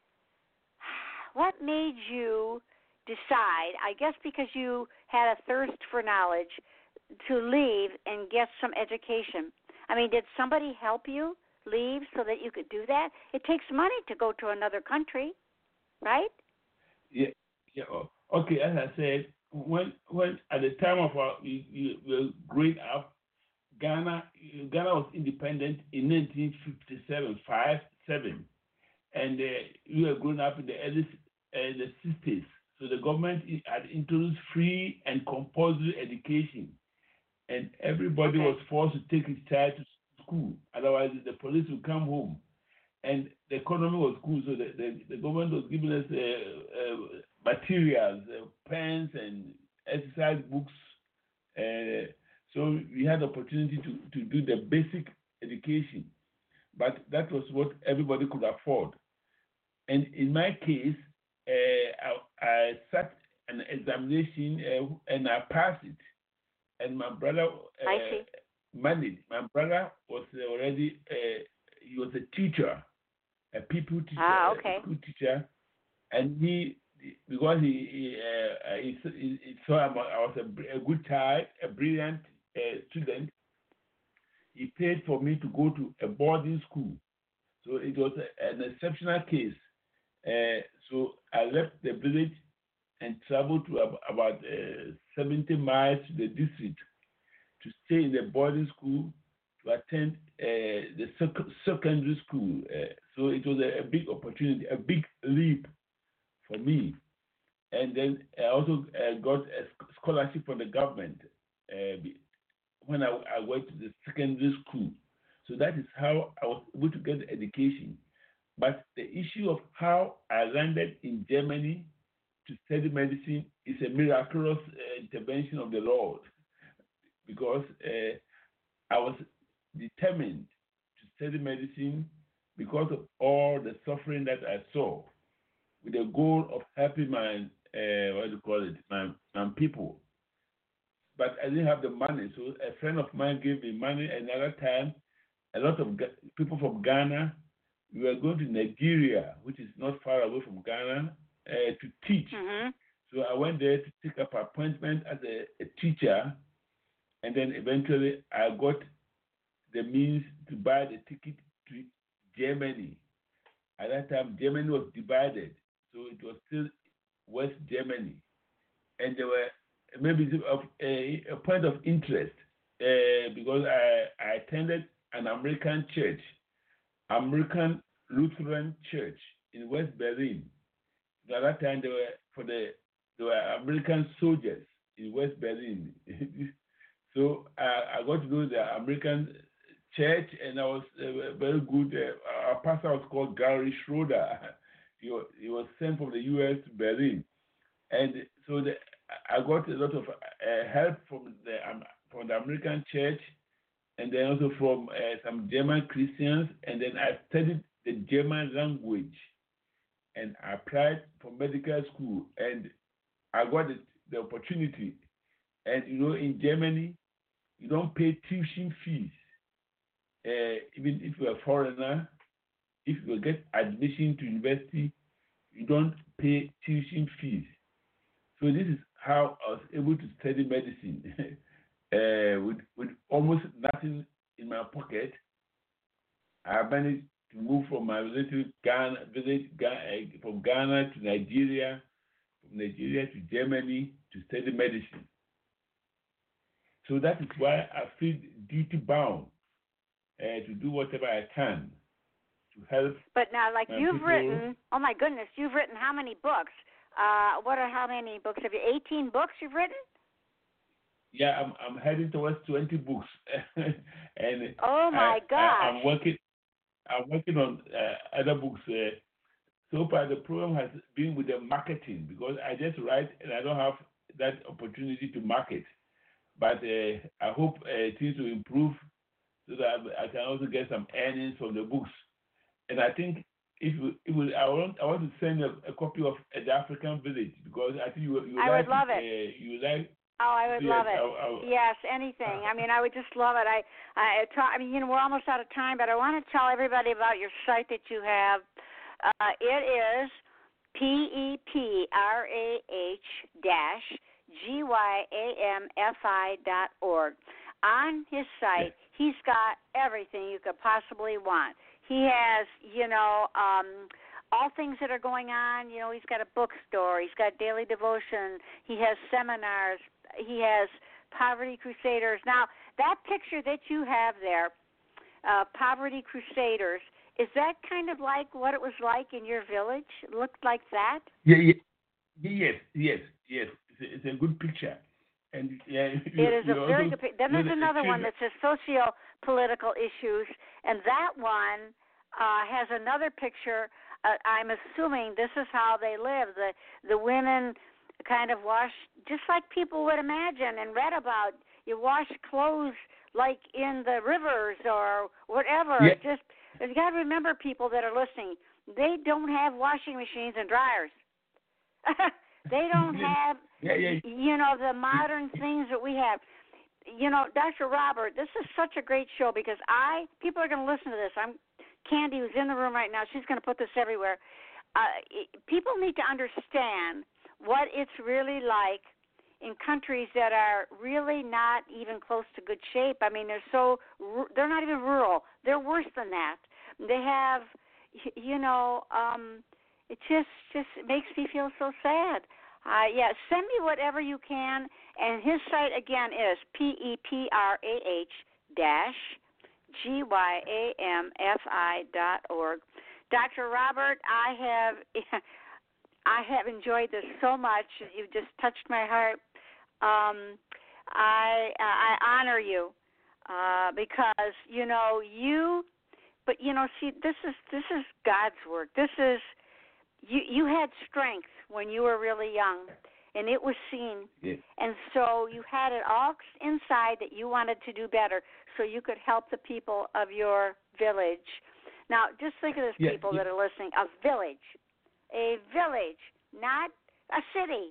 what made you decide? I guess because you had a thirst for knowledge, to leave and get some education. I mean, did somebody help you leave so that you could do that? It takes money to go to another country, right? Yeah. Yeah. Okay. As I said, when when at the time of our you, you were growing up, Ghana, Ghana was independent in nineteen fifty-seven, five seven, and uh, we were growing up in the early uh, the sixties. So the government had introduced free and compulsory education, and everybody okay. was forced to take his child to school. Otherwise, the police would come home, and the economy was good. So the, the, the government was giving us uh, uh, materials, uh, pens, and exercise books. Uh, So we had the opportunity to, to do the basic education, but that was what everybody could afford. And in my case, uh, I, I sat an examination uh, and I passed it. And my brother uh, managed. My brother was already, uh, he was a teacher, a people teacher, ah, okay. a school teacher. And he, because he, he, uh, he, he, he saw I was a, a good child, a brilliant Uh, student, he paid for me to go to a boarding school. So it was a, an exceptional case. Uh, so I left the village and traveled to ab- about uh, seventy miles to the district to stay in the boarding school to attend uh, the sec- secondary school. Uh, so it was a, a big opportunity, a big leap for me. And then I also uh, got a scholarship from the government. Uh, when I, I went to the secondary school. So that is how I was able to get the education. But the issue of how I landed in Germany to study medicine is a miraculous uh, intervention of the Lord, because uh, I was determined to study medicine because of all the suffering that I saw, with the goal of helping my, uh, what do you call it, my, my people. But I didn't have the money, so a friend of mine gave me money. Another time, a lot of Ga- people from Ghana, we were going to Nigeria, which is not far away from Ghana, uh, to teach. Mm-hmm. So I went there to take up appointment as a, a teacher, and then eventually I got the means to buy the ticket to Germany. At that time, Germany was divided, so it was still West Germany. And there were maybe of a, a point of interest uh, because I, I attended an American church, American Lutheran Church in West Berlin. At that time, they were for the there were American soldiers in West Berlin. So I, I got to know the American church, and I was uh, very good. Uh, our pastor was called Gary Schroeder. He was, he was sent from the U S to Berlin, and so the, I got a lot of uh, help from the um, from the American church, and then also from uh, some German Christians, and then I studied the German language, and I applied for medical school, and I got the, the opportunity. And you know, in Germany, you don't pay tuition fees, uh, even if you're a foreigner. If you get admission to university, you don't pay tuition fees. So this is how I was able to study medicine uh, with with almost nothing in my pocket. I managed to move from my relative Ghana, visit Ghana, from Ghana to Nigeria, from Nigeria to Germany to study medicine. So that is why I feel duty bound uh, to do whatever I can to help. But now, like you've people. written, oh my goodness, you've written how many books? Uh, what are how many books have you? eighteen books you've written? Yeah, I'm I'm heading towards twenty books, and oh my I, gosh, I, I'm working I'm working on uh, other books. Uh, so far, the problem has been with the marketing because I just write and I don't have that opportunity to market. But uh, I hope uh, things will improve so that I can also get some earnings from the books. And I think if you, if you, I want I want to send a, a copy of uh, The African Village because I think you you I like would love it. Uh, you like. Oh, I would yes, love it. I, I, yes, anything. I mean, I would just love it. I, I, try, I mean, you know, we're almost out of time, but I want to tell everybody about your site that you have. Uh, it is P E P R A H dash G Y A M F I dot org. On his site, he's got everything you could possibly want. He has, you know, um, all things that are going on. You know, he's got a bookstore. He's got daily devotion. He has seminars. He has Poverty Crusaders. Now, that picture that you have there, uh, Poverty Crusaders, is that kind of like what it was like in your village? It looked like that? Yeah, yeah. Yes, yes, yes. It's a, it's a good picture. And yeah, you, it is a very also, good picture. Then there's another one that says socio-political issues, and that one uh, has another picture. Uh, I'm assuming this is how they live. The the women kind of wash just like people would imagine and read about. You wash clothes like in the rivers or whatever. Yeah. Just you got to remember, people that are listening, they don't have washing machines and dryers. They don't have, yeah, yeah. you know, the modern things that we have. You know, Doctor Robert, this is such a great show because I people are going to listen to this. I'm Candy, who's in the room right now. She's going to put this everywhere. Uh, it, people need to understand what it's really like in countries that are really not even close to good shape. I mean, they're so they're not even rural. They're worse than that. They have, you know, um, it just just makes me feel so sad. Uh, yeah, send me whatever you can. And his site again is P E P R A H dash G Y A M F I dot org. Doctor Robert, I have I have enjoyed this so much. You've just touched my heart. Um, I I honor you uh, because you know you. But you know, see, this is this is God's work. This is you. You had strength when you were really young, and it was seen. Yeah. And so you had it all inside that you wanted to do better, so you could help the people of your village. Now, just think of this, yeah, people yeah. that are listening. A village, a village, not a city.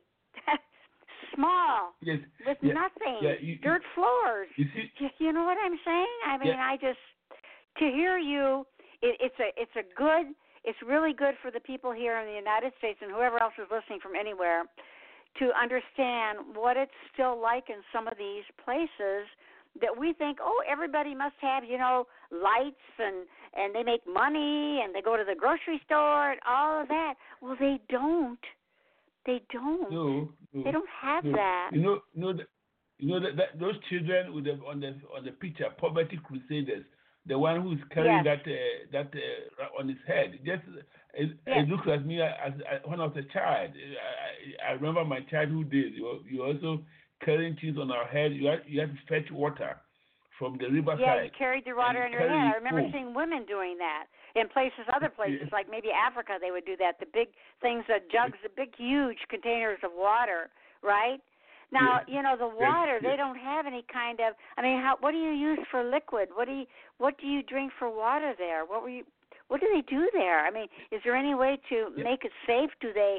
Small, yes. with yeah. nothing, yeah, you, dirt floors. You see, You, you know what I'm saying? I mean, yeah. I just to hear you it, it's a it's a good it's really good for the people here in the United States and whoever else is listening from anywhere to understand what it's still like in some of these places that we think, oh, everybody must have, you know, lights and, and they make money and they go to the grocery store and all of that. Well, they don't. They don't. No, no, they don't have no. that. You know, you know, that, you know that, that those children with the, on the on the picture, Poverty Crusaders, the one who is carrying yes. that uh, that uh, on his head. Just it, yes. it looks like me as, as when I was a child. I, I remember my childhood days. You you also carrying things on our head. You have, you have to fetch water from the riverside. Yeah, you carried the water in your hand. I remember home. seeing women doing that in places, other places, like maybe Africa, they would do that. The big things, the jugs, the big, huge containers of water, right? Now, yes. you know, the water, yes. they don't have any kind of, I mean, how, what do you use for liquid? What do you, what do you drink for water there? What were you, what do they do there? I mean, is there any way to yeah. make it safe? Do they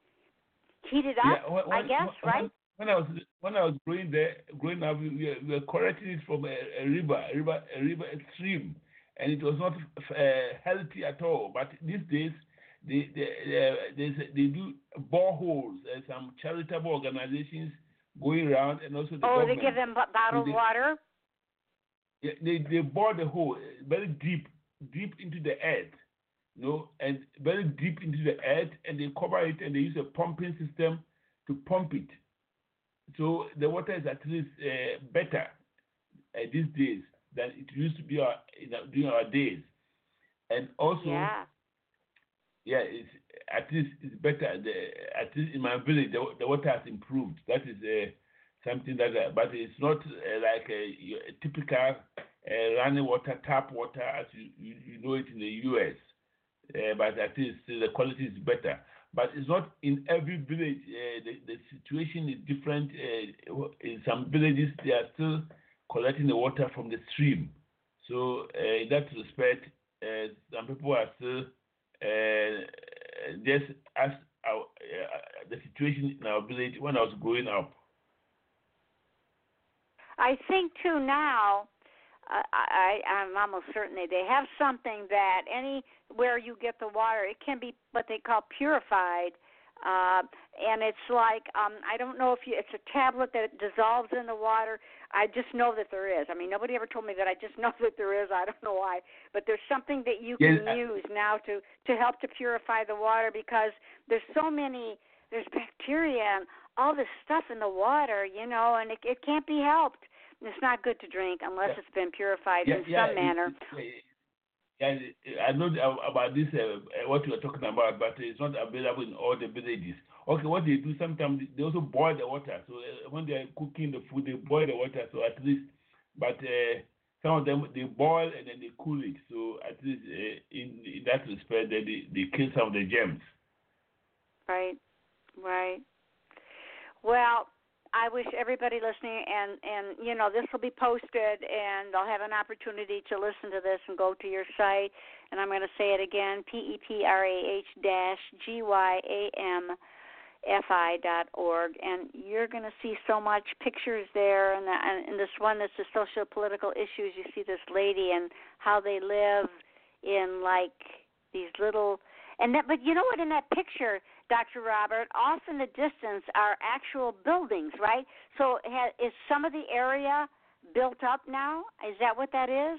heat it up? Yeah, when, I guess, when, right? When I was when I was growing there, growing up, we were, we were collecting it from a, a river, a river, a river, a stream, and it was not uh, healthy at all. But these days, they they they, they do boreholes and some charitable organizations going around, and also the oh, government. they give them bottled so they, water. Yeah, they they bore the hole very deep, deep into the earth, you know, and very deep into the earth, and they cover it, and they use a pumping system to pump it. So the water is at least uh, better uh, these days than it used to be our, in our, during our days. And also, yeah, yeah it's, at least it's better. The, at least in my village, the, the water has improved. That is uh, something that, uh, but it's not uh, like a, a typical uh, running water, tap water as you, you, you know it in the U S. Uh, but at least uh, the quality is better. But it's not in every village. Uh, the, the situation is different. Uh, in some villages, they are still collecting the water from the stream. So uh, in that respect, uh, some people are still uh, just as our, uh, the situation in our village when I was growing up. I think too now. Uh, I, I'm almost certain they, they have something that anywhere you get the water, it can be what they call purified, uh, and it's like um, I don't know if you, it's a tablet that dissolves in the water. I just know that there is. I mean, nobody ever told me that. I just know that there is. I don't know why, but there's something that you can yes, use now to to help to purify the water because there's so many. There's bacteria and all this stuff in the water, you know, and it, it can't be helped. It's not good to drink unless yeah. it's been purified yeah, in yeah, some manner. Yeah, yeah, I know about this, uh, what you are talking about, but it's not available in all the villages. Okay, what they do sometimes, they also boil the water. So uh, when they are cooking the food, they boil the water, so at least, but uh, some of them, they boil and then they cool it. So at least uh, in, in that respect, they, they kill some of the germs. Right, right. Well, I wish everybody listening, and, and you know, this will be posted, and they'll have an opportunity to listen to this and go to your site. And I'm going to say it again, P E P R A H dash G Y A M F I dot org. And you're going to see so much pictures there. And, and, and this one that's the socio-political issues, you see this lady and how they live in, like, these little – and that. But you know what, in that picture – Doctor Robert, off in the distance are actual buildings, right? So has, is some of the area built up now? Is that what that is?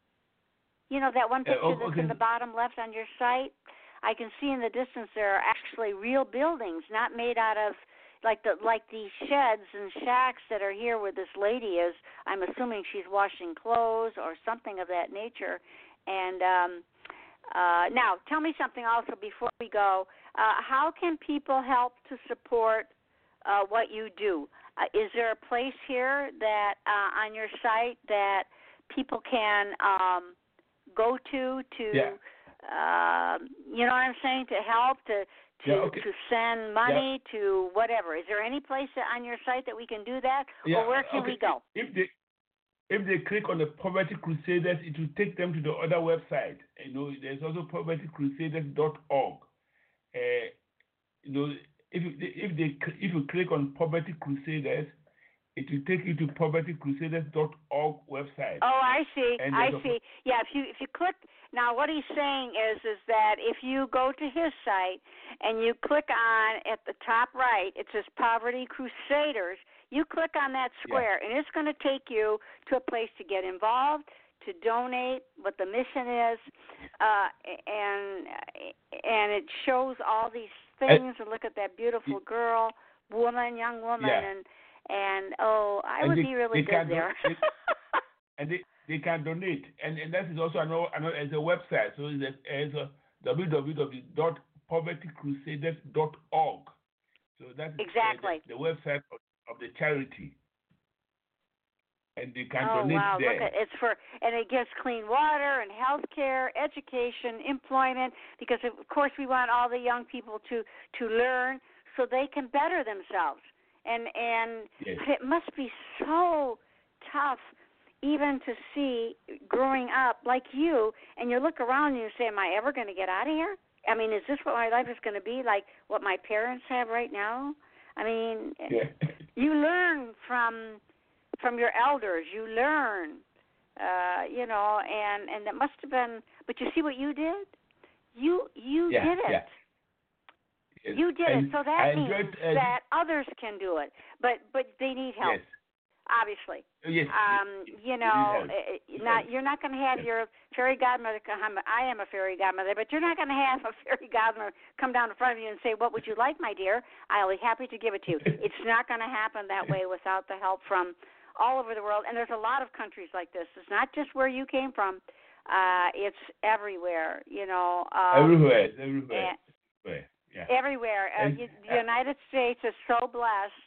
You know, that one picture uh, okay. that's in the bottom left on your site? I can see in the distance there are actually real buildings, not made out of like the like these sheds and shacks that are here where this lady is. I'm assuming she's washing clothes or something of that nature. And um, uh, now, tell me something also before we go. Uh, how can people help to support uh, what you do? Uh, is there a place here that uh, on your site that people can um, go to to, yeah. uh, you know what I'm saying, to help, to to, yeah, okay. to send money yeah. to whatever? Is there any place on your site that we can do that, yeah. or where can okay. we go? If they if they click on the Poverty Crusaders, it will take them to the other website. You know, there's also poverty crusaders dot org. Uh, you know, if you, if they if you click on Poverty Crusaders, it will take you to poverty crusaders dot org website. Oh, I see. And I a, see. Yeah, if you if you click Now, what he's saying is, is that if you go to his site and you click on at the top right, it says Poverty Crusaders. You click on that square, yeah. and it's going to take you to a place to get involved, to donate, what the mission is, uh, and and it shows all these things. And look at that beautiful girl, woman, young woman, yeah. and and oh, I and would they, be really good there. Do, they, and they, they can donate, and and that is also another another as a website. So it's a, it's a w w w dot poverty crusaders dot org. So that's exactly uh, the, the website of, of the charity. And they can oh donate wow! there. Look at it's for and it gives clean water and health care, education, employment. Because of course we want all the young people to to learn so they can better themselves. And and yes. it must be so tough, even to see growing up like you, and you look around and you say, "Am I ever going to get out of here? I mean, is this what my life is going to be like? What my parents have right now? I mean, yeah. you learn from." From your elders, you learn, uh, you know, and, and it must have been. But you see what you did? You you yeah, did it. Yeah. Yes. You did and it. So that I means enjoyed, uh, that others can do it, but but they need help. Yes. Obviously. Yes. Um, yes. you know, Yes. not you're not going to have yes. your fairy godmother come. I am a fairy godmother, but you're not going to have a fairy godmother come down in front of you and say, "What would you like, my dear? I'll be happy to give it to you." It's not going to happen that way without the help from all over the world, and there's a lot of countries like this. It's not just where you came from. Uh, it's everywhere, you know. Um, everywhere, everywhere. everywhere. Yeah. Everywhere. Uh, and, you, the United States is so blessed.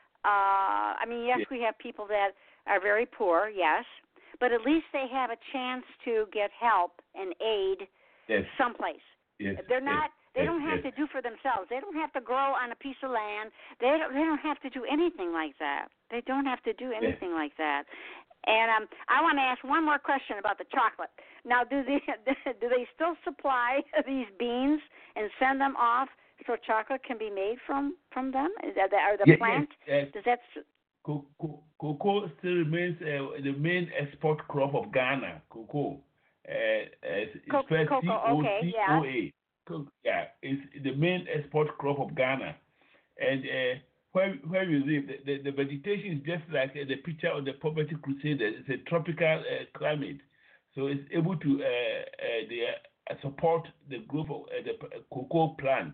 Uh, I mean, yes, yeah. we have people that are very poor, yes, but at least they have a chance to get help and aid yes. someplace. Yes. They're not. Yes. They yes. don't have yes. to do for themselves. They don't have to grow on a piece of land. They don't. They don't have to do anything like that. They don't have to do anything yes. like that. And um, I want to ask one more question about the chocolate. Now, do they do they still supply these beans and send them off so chocolate can be made from from them? Is that or the yes, plant? Yes. Does that? Cocoa, cocoa still remains uh, the main export crop of Ghana. Cocoa. Uh, it's Co- spelled cocoa. C O Okay. C O A. Yeah. Yeah, it's the main export crop of Ghana, and uh, where where we live, the, the, the vegetation is just like uh, the picture of the Poverty Crusaders. It's a tropical uh, climate, so it's able to uh, uh, the, uh, support the growth of uh, the cocoa plant.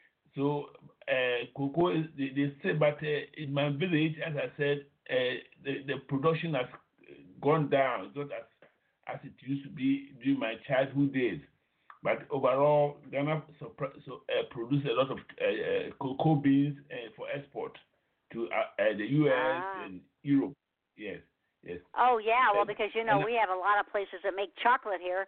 So uh, cocoa is they, they say, but uh, in my village, as I said, uh, the the production has gone down, not as as it used to be during my childhood days. But overall, Ghana so, so, uh, produces a lot of uh, uh, cocoa beans uh, for export to uh, uh, the U S ah. and Europe. Yes, yes. Oh yeah, well because you know and, we have a lot of places that make chocolate here.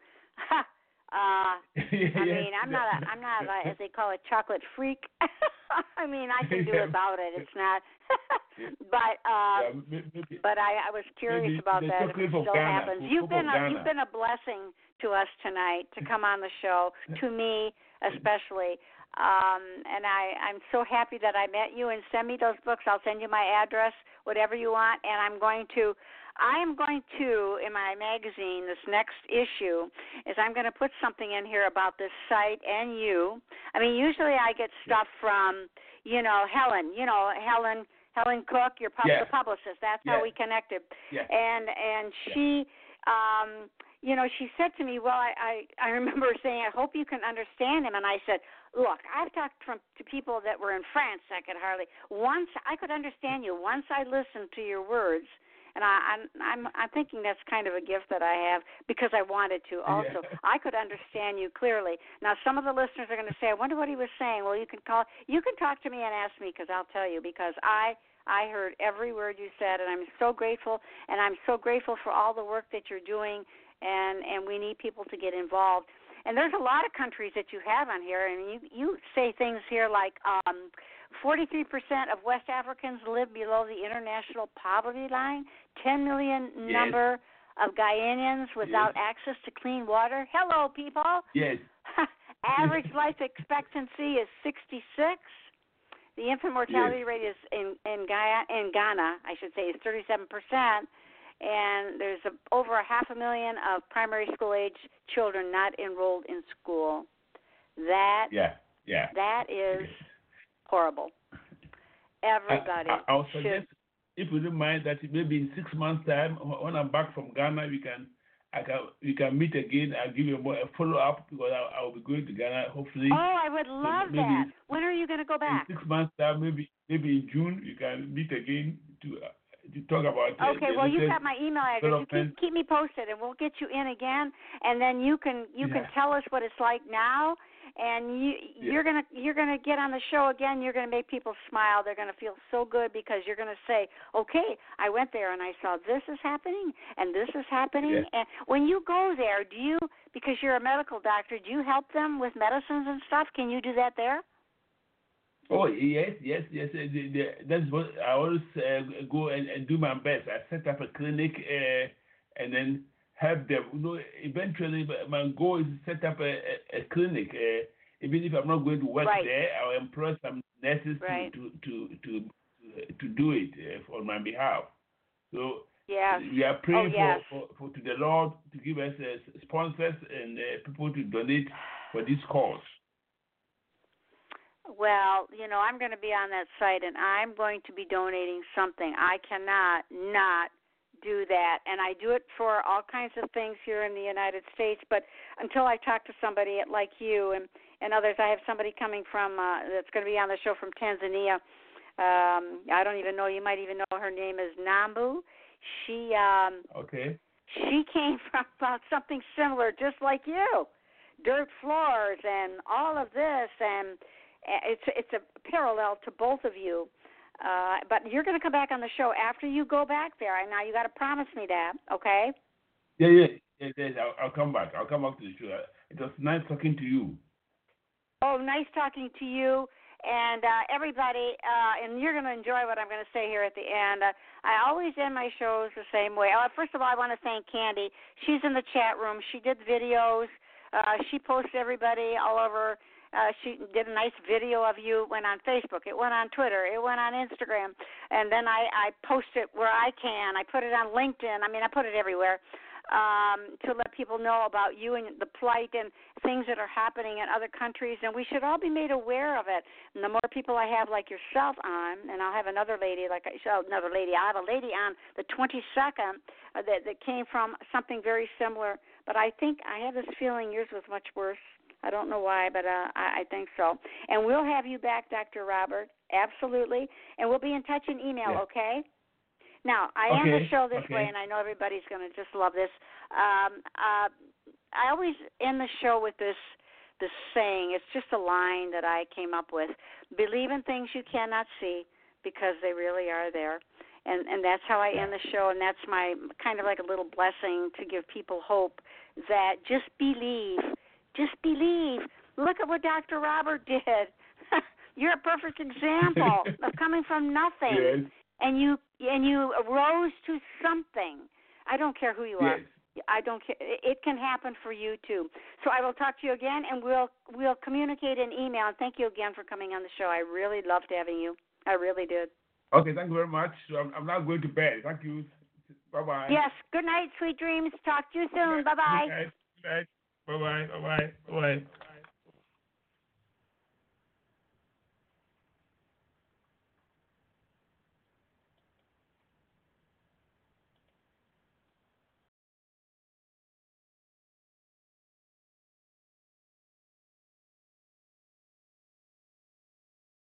uh, yes, I mean, I'm not a, I'm not a, as they call it, chocolate freak. I mean, I can do yeah. without it. It's not. but uh, yeah, maybe, but I, I was curious about that. If it still Ghana, happens. You've been a, Ghana. you've been a blessing to us tonight to come on the show, to me especially. Um, and I, I'm so happy that I met you. And send me those books. I'll send you my address, whatever you want. And I'm going to, I am going to, in my magazine, this next issue, is I'm going to put something in here about this site and you. I mean, usually I get stuff from, you know, Helen. You know, Helen. Helen Cook, your pub- yeah. the publicist. That's yeah. how we connected. Yeah. And and she, yeah. um, you know, she said to me, well, I, I, I remember saying, I hope you can understand him. And I said, look, I've talked from, to people that were in France. I could hardly, once I could understand you, once I listened to your words. And I, I'm, I'm, I'm thinking that's kind of a gift that I have because I wanted to also. Yeah. I could understand you clearly. Now, some of the listeners are going to say, I wonder what he was saying. Well, you can call, you can talk to me and ask me because I'll tell you because I, I heard every word you said, and I'm so grateful, and I'm so grateful for all the work that you're doing, and, and we need people to get involved. And there's a lot of countries that you have on here, and you, you say things here like um, forty-three percent of West Africans live below the international poverty line, ten million yes. number of Guyanians without yes. access to clean water. Hello, people. Yes. Average life expectancy is sixty-six. The infant mortality yes. rate is in in, Guyana, in Ghana, I should say, is thirty-seven percent. and there's a, over a half a million of primary school age children not enrolled in school. That yeah, yeah. that is horrible. Everybody I, I, I'll should. suggest, if you don't mind, that maybe in six months' time, when I'm back from Ghana, we can, I can, we can meet again. I'll give you a, more, a follow up because I, I'll be going to Ghana hopefully. Oh, I would love maybe that. When are you going to go back? In six months' time, maybe maybe in June, we can meet again to uh, to talk about. Uh, okay, well, you've got my email address. You keep, keep me posted, and we'll get you in again, and then you can you yeah. can tell us what it's like now. And you, you're yeah. gonna you're gonna get on the show again. You're gonna make people smile. They're gonna feel so good because you're gonna say, "Okay, I went there and I saw this is happening and this is happening." Yeah. And when you go there, do you, because you're a medical doctor, do you help them with medicines and stuff? Can you do that there? Oh yes, yes, yes. Uh, the, the, that's what I always uh, go and, and do my best. I set up a clinic uh, and then help them. You know, eventually, my goal is to set up a, a, a clinic. Uh, even if I'm not going to work right. there, I'll employ some nurses right. to, to, to, to, to do it uh, on my behalf. So yes. we are praying oh, yes. for, for, for to the Lord to give us uh, sponsors and uh, people to donate for this cause. Well, you know, I'm going to be on that site, and I'm going to be donating something. I cannot not do that, and I do it for all kinds of things here in the United States, but until I talk to somebody like you and, and others, I have somebody coming from, uh, that's going to be on the show from Tanzania. Um, I don't even know, you might even know her name is Nambu. She, um, okay. She came from uh, something similar, just like you, dirt floors and all of this, and it's it's a parallel to both of you. Uh, but you're going to come back on the show after you go back there. And now you got to promise me that, okay? Yeah, yeah, yeah. yeah I'll, I'll come back. I'll come back to the show. It was nice talking to you. Oh, nice talking to you. And uh, everybody, uh, and you're going to enjoy what I'm going to say here at the end. Uh, I always end my shows the same way. Uh, first of all, I want to thank Candy. She's in the chat room. She did videos. Uh, she posts everybody all over. Uh, she did a nice video of you. It went on Facebook. It went on Twitter. It went on Instagram. And then I, I post it where I can. I put it on LinkedIn. I mean, I put it everywhere um, to let people know about you and the plight and things that are happening in other countries. And we should all be made aware of it. And the more people I have like yourself on, and I'll have another lady, like I said, another lady. I have a lady on the twenty-second uh, that, that came from something very similar. But I think I have this feeling yours was much worse. I don't know why, but uh, I, I think so. And we'll have you back, Doctor Robert, absolutely. And we'll be in touch in email, yeah. okay? Now, I okay. end the show this okay. way, and I know everybody's going to just love this. Um, uh, I always end the show with this this saying. It's just a line that I came up with. Believe in things you cannot see because they really are there. And, and that's how I end the show, and that's my kind of like a little blessing to give people hope that just believe. Just believe. Look at what Doctor Robert did. You're a perfect example of coming from nothing, yes. and you and you rose to something. I don't care who you are. Yes. I don't care. It can happen for you too. So I will talk to you again, and we'll we'll communicate in email. And thank you again for coming on the show. I really loved having you. I really did. Okay, thank you very much. So I'm, I'm now going to bed. Thank you. Bye bye. Yes. Good night, sweet dreams. Talk to you soon. Bye bye. Good night. Good night. Bye bye. Bye bye. Bye bye.